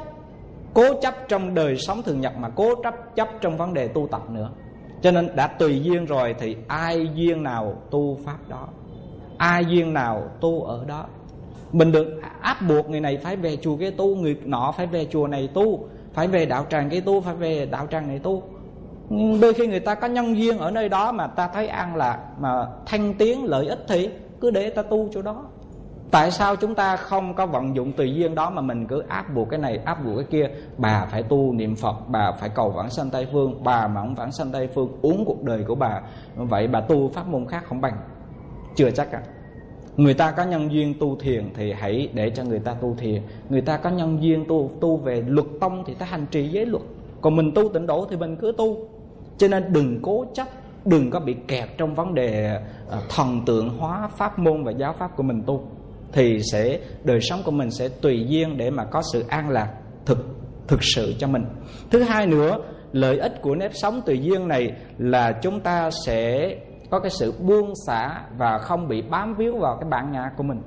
cố chấp trong đời sống thường nhật, mà cố chấp trong vấn đề tu tập nữa. Cho nên đã tùy duyên rồi thì ai duyên nào tu pháp đó, ai duyên nào tu ở đó. Mình được áp buộc người này phải về chùa cái tu, người nọ phải về chùa này tu, phải về đạo tràng cái tu, phải về đạo tràng này tu. Đôi khi người ta có nhân duyên ở nơi đó mà ta thấy an lạc, mà thăng tiến lợi ích thì cứ để ta tu chỗ đó. Tại sao chúng ta không có vận dụng tùy duyên đó mà mình cứ áp buộc cái này, áp buộc cái kia? Bà phải tu niệm Phật, bà phải cầu vãng sanh Tây Phương, bà mà không vãng sanh Tây Phương uống cuộc đời của bà. Vậy bà tu pháp môn khác không bằng. Chưa chắc cả. Người ta có nhân duyên tu thiền thì hãy để cho người ta tu thiền. Người ta có nhân duyên tu về luật tông thì ta hành trì giới luật. Còn mình tu tịnh độ thì mình cứ tu. Cho nên đừng cố chấp, đừng có bị kẹt trong vấn đề thần tượng hóa pháp môn và giáo pháp của mình tu. Thì đời sống của mình sẽ tùy duyên để mà có sự an lạc thực sự cho mình. Thứ hai nữa, lợi ích của nếp sống tùy duyên này là chúng ta sẽ có cái sự buông xả và không bị bám víu vào cái bản ngã của mình.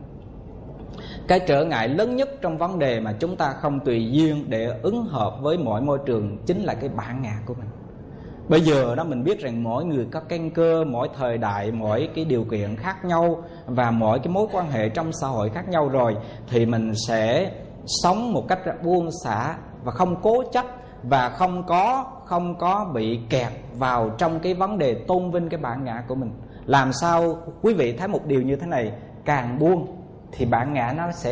Cái trở ngại lớn nhất trong vấn đề mà chúng ta không tùy duyên để ứng hợp với mọi môi trường chính là cái bản ngã của mình. Bây giờ đó mình biết rằng mỗi người có căn cơ, mỗi thời đại, mỗi cái điều kiện khác nhau và mỗi cái mối quan hệ trong xã hội khác nhau rồi, thì mình sẽ sống một cách buông xả và không cố chấp, và không có bị kẹt vào trong cái vấn đề tôn vinh cái bản ngã của mình. Làm sao quý vị thấy một điều như thế này, càng buông thì bản ngã nó sẽ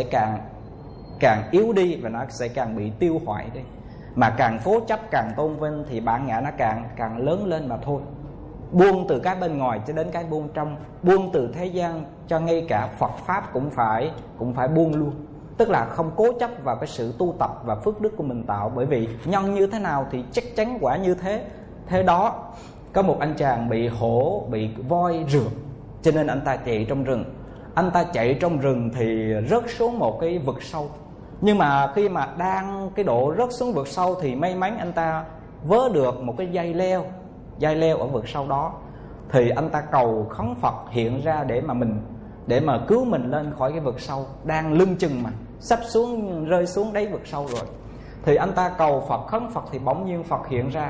càng yếu đi và nó sẽ càng bị tiêu hoại đi. Mà càng cố chấp, càng tôn vinh thì bản ngã nó càng lớn lên mà thôi. buông từ cái bên ngoài cho đến cái buông trong, buông từ thế gian cho ngay cả Phật pháp cũng phải buông luôn. Tức là không cố chấp vào cái sự tu tập và phước đức của mình tạo. Bởi vì nhân như thế nào thì chắc chắn quả như thế. Thế đó, có một anh chàng bị hổ, bị voi rượt, cho nên anh ta chạy trong rừng. Anh ta chạy trong rừng thì rớt xuống một cái vực sâu. Nhưng mà khi mà đang cái độ rớt xuống vực sâu thì may mắn anh ta vớ được một cái dây leo ở vực sâu đó. Thì anh ta cầu khấn Phật hiện ra để mà cứu mình lên khỏi cái vực sâu. Đang lưng chừng mà sắp rơi xuống đáy vực sâu rồi. Thì anh ta cầu Phật, khấn Phật, thì bỗng nhiên Phật hiện ra.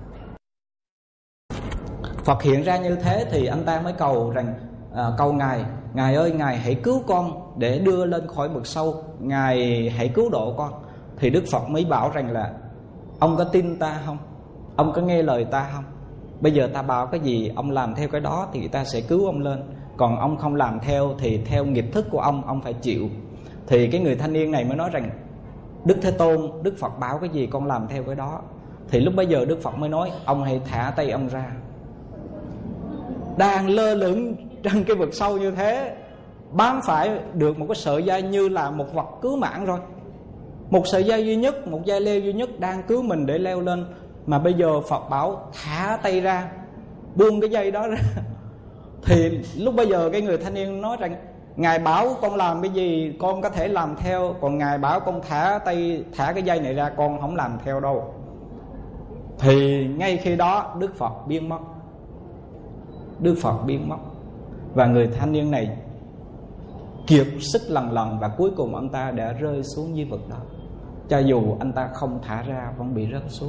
Phật hiện ra như thế thì anh ta mới cầu rằng cầu Ngài ơi, Ngài hãy cứu con để đưa lên khỏi vực sâu, Ngài hãy cứu độ con. Thì Đức Phật mới bảo rằng là ông có tin ta không? Ông có nghe lời ta không? Bây giờ ta bảo cái gì ông làm theo cái đó thì ta sẽ cứu ông lên. Còn ông không làm theo thì theo nghiệp thức của ông phải chịu. Thì cái người thanh niên này mới nói rằng Đức Thế Tôn, Đức Phật bảo cái gì con làm theo cái đó. Thì lúc bấy giờ Đức Phật mới nói ông hãy thả tay ông ra. Đang lơ lửng trong cái vực sâu như thế, bám phải được một cái sợi dây như là một vật cứu mạng rồi. Một sợi dây duy nhất, một dây leo duy nhất đang cứu mình để leo lên. Mà bây giờ Phật bảo thả tay ra, buông cái dây đó ra. Thì lúc bây giờ cái người thanh niên nói rằng Ngài bảo con làm cái gì con có thể làm theo, còn Ngài bảo con thả cái dây này ra con không làm theo đâu. Thì ngay khi đó Đức Phật biến mất. Đức Phật biến mất. Và người thanh niên này kiệt sức lần lần, và cuối cùng anh ta đã rơi xuống dưới vực đó. Cho dù anh ta không thả ra vẫn bị rớt xuống.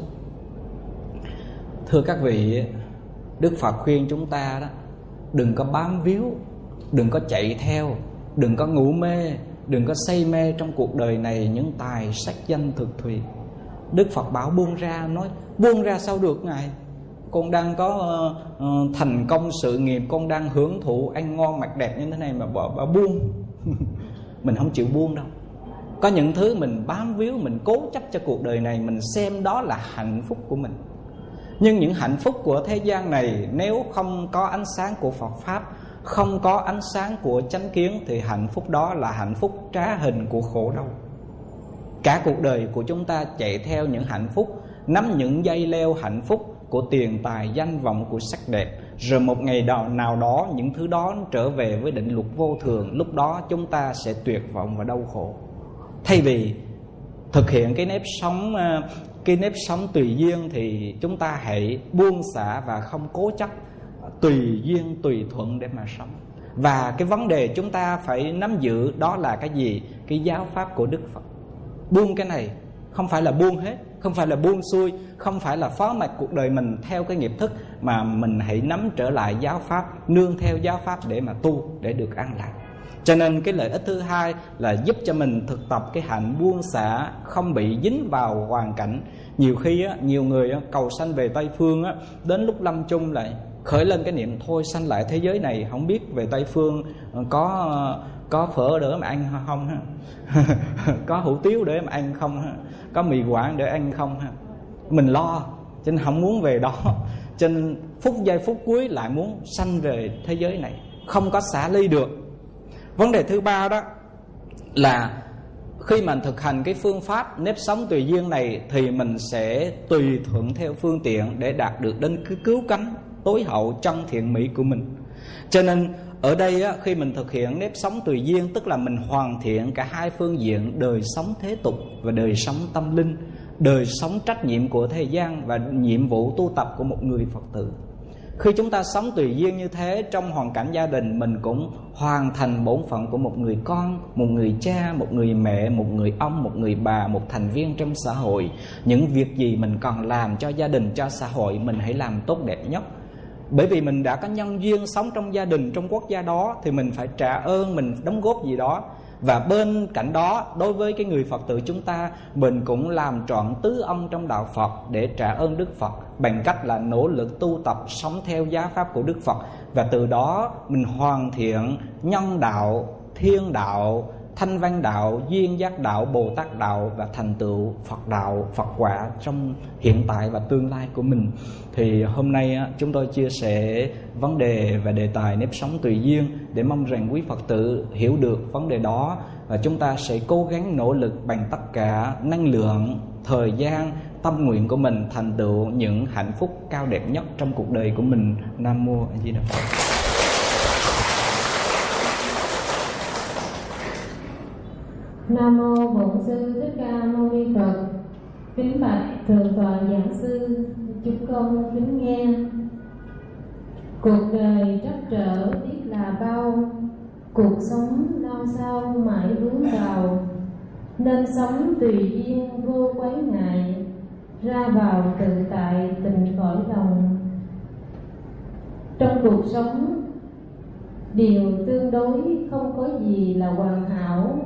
Thưa các vị, Đức Phật khuyên chúng ta đó, đừng có bám víu, đừng có chạy theo, đừng có ngủ mê, đừng có say mê trong cuộc đời này những tài sắc danh thực thùy. Đức Phật bảo buông ra. Nói buông ra sao được Ngài? Con đang có thành công sự nghiệp, con đang hưởng thụ ăn ngon mặc đẹp như thế này mà bà buông. Mình không chịu buông đâu. Có những thứ mình bám víu, mình cố chấp cho cuộc đời này, mình xem đó là hạnh phúc của mình. Nhưng những hạnh phúc của thế gian này nếu không có ánh sáng của Phật Pháp, không có ánh sáng của chánh kiến, thì hạnh phúc đó là hạnh phúc trá hình của khổ đau. Cả cuộc đời của chúng ta chạy theo những hạnh phúc, nắm những dây leo hạnh phúc của tiền tài danh vọng, của sắc đẹp. Rồi một ngày nào đó những thứ đó trở về với định luật vô thường. Lúc đó chúng ta sẽ tuyệt vọng và đau khổ. Thay vì thực hiện cái nếp sống tùy duyên thì chúng ta hãy buông xả và không cố chấp, tùy duyên tùy thuận để mà sống. Và cái vấn đề chúng ta phải nắm giữ đó là cái gì? Cái giáo pháp của Đức Phật. Buông cái này không phải là buông hết, không phải là buông xuôi, không phải là phó mặc cuộc đời mình theo cái nghiệp thức, mà mình hãy nắm trở lại giáo pháp, nương theo giáo pháp để mà tu, để được an lạc. Cho nên cái lợi ích thứ hai là giúp cho mình thực tập cái hạnh buông xả, không bị dính vào hoàn cảnh. Nhiều khi á, nhiều người á, cầu sanh về Tây Phương á, đến lúc lâm chung lại khởi lên cái niệm thôi sanh lại thế giới này, không biết về Tây Phương có phở để mà ăn không ha? Có hủ tiếu để mà ăn không ha? Có mì Quảng để ăn không ha? Mình lo, cho nên không muốn về đó. Cho nên giây phút cuối lại muốn sanh về thế giới này, không có xả ly được. Vấn đề thứ ba đó là khi mình thực hành cái phương pháp nếp sống tùy duyên này thì mình sẽ tùy thuận theo phương tiện để đạt được đến cái cứu cánh tối hậu chân thiện mỹ của mình. Cho nên ở đây á, khi mình thực hiện nếp sống tùy duyên, tức là mình hoàn thiện cả hai phương diện đời sống thế tục và đời sống tâm linh, đời sống trách nhiệm của thế gian và nhiệm vụ tu tập của một người Phật tử. Khi chúng ta sống tùy duyên như thế, trong hoàn cảnh gia đình mình cũng hoàn thành bổn phận của một người con, một người cha, một người mẹ, một người ông, một người bà, một thành viên trong xã hội. Những việc gì mình còn làm cho gia đình, cho xã hội, mình hãy làm tốt đẹp nhất. Bởi vì mình đã có nhân duyên sống trong gia đình, trong quốc gia đó, thì mình phải trả ơn, mình đóng góp gì đó. Và bên cạnh đó, đối với cái người Phật tử chúng ta, mình cũng làm trọn tứ ân trong đạo Phật để trả ơn Đức Phật, bằng cách là nỗ lực tu tập sống theo giáo pháp của Đức Phật. Và từ đó mình hoàn thiện nhân đạo, thiên đạo, thanh văn đạo, duyên giác đạo, Bồ Tát đạo và thành tựu Phật đạo, Phật quả trong hiện tại và tương lai của mình. Thì hôm nay chúng tôi chia sẻ vấn đề và đề tài nếp sống tùy duyên để mong rằng quý Phật tử hiểu được vấn đề đó, và chúng ta sẽ cố gắng nỗ lực bằng tất cả năng lượng, thời gian, tâm nguyện của mình thành tựu những hạnh phúc cao đẹp nhất trong cuộc đời của mình. Nam mô A Di Đà Phật. Nam mô Bổn Sư Thích Ca Mâu Ni Phật. Kính bạch thượng tọa giảng sư, chúng con kính nghe. Cuộc đời trắc trở biết là bao, cuộc sống lao sao mãi vướng vào, nên sống tùy duyên vô quái ngại, ra vào tự tại tình cõi lòng. Trong cuộc sống, điều tương đối không có gì là hoàn hảo.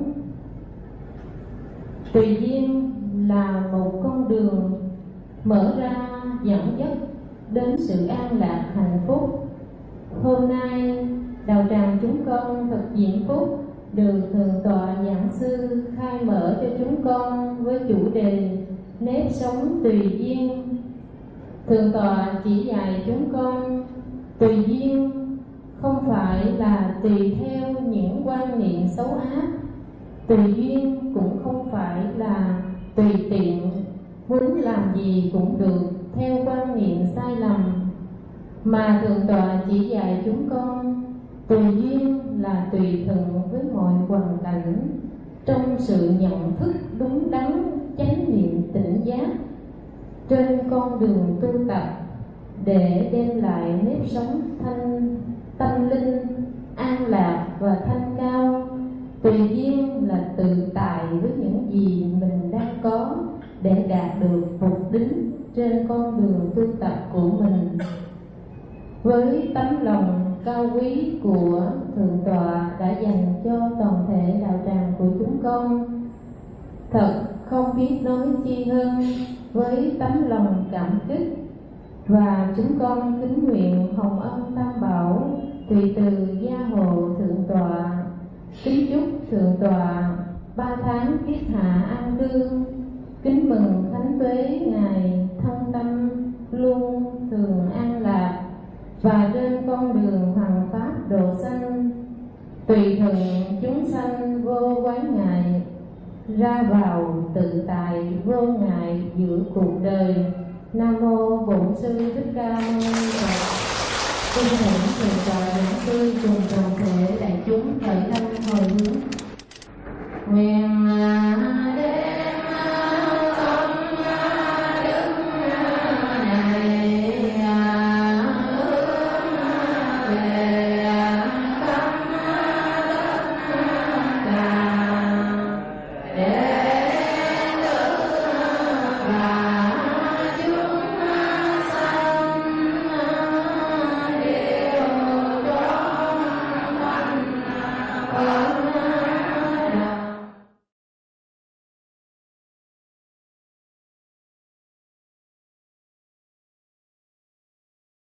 Tùy duyên là một con đường mở ra dẫn dắt đến sự an lạc hạnh phúc. Hôm nay đạo tràng chúng con thật diễm phúc được thượng tọa giảng sư khai mở cho chúng con với chủ đề nếp sống tùy duyên. Thượng tọa chỉ dạy chúng con tùy duyên không phải là tùy theo những quan niệm xấu ác. Tùy duyên cũng không phải là tùy tiện, muốn làm gì cũng được theo quan niệm sai lầm, mà thượng tọa chỉ dạy chúng con tùy duyên là tùy thuận với mọi hoàn cảnh, trong sự nhận thức đúng đắn, chánh niệm tỉnh giác trên con đường tu tập, để đem lại nếp sống thanh tâm linh an lạc và thanh cao. Tùy duyên là tự tại với những gì mình đang có, để đạt được mục đích trên con đường tu tập của mình. Với tấm lòng cao quý của thượng tọa đã dành cho toàn thể đạo tràng của chúng con, thật không biết nói chi hơn. Với tấm lòng cảm kích, và chúng con kính nguyện hồng ân tam bảo tùy từ gia hộ thượng tọa, kính chúc thượng tọa 3 tháng kiết hạ an cư, kính mừng thánh tuế ngài thân tâm luôn thường an lạc, và trên con đường hoằng pháp độ sanh, tùy thuận chúng sanh vô quái ngại, ra vào tự tại vô ngại giữa cuộc đời. Nam mô Bổn Sư Thích Ca Mâu Ni Phật. Cung thỉnh thượng tọa giảng sư cùng toàn thể đại chúng khởi tâm hồi hướng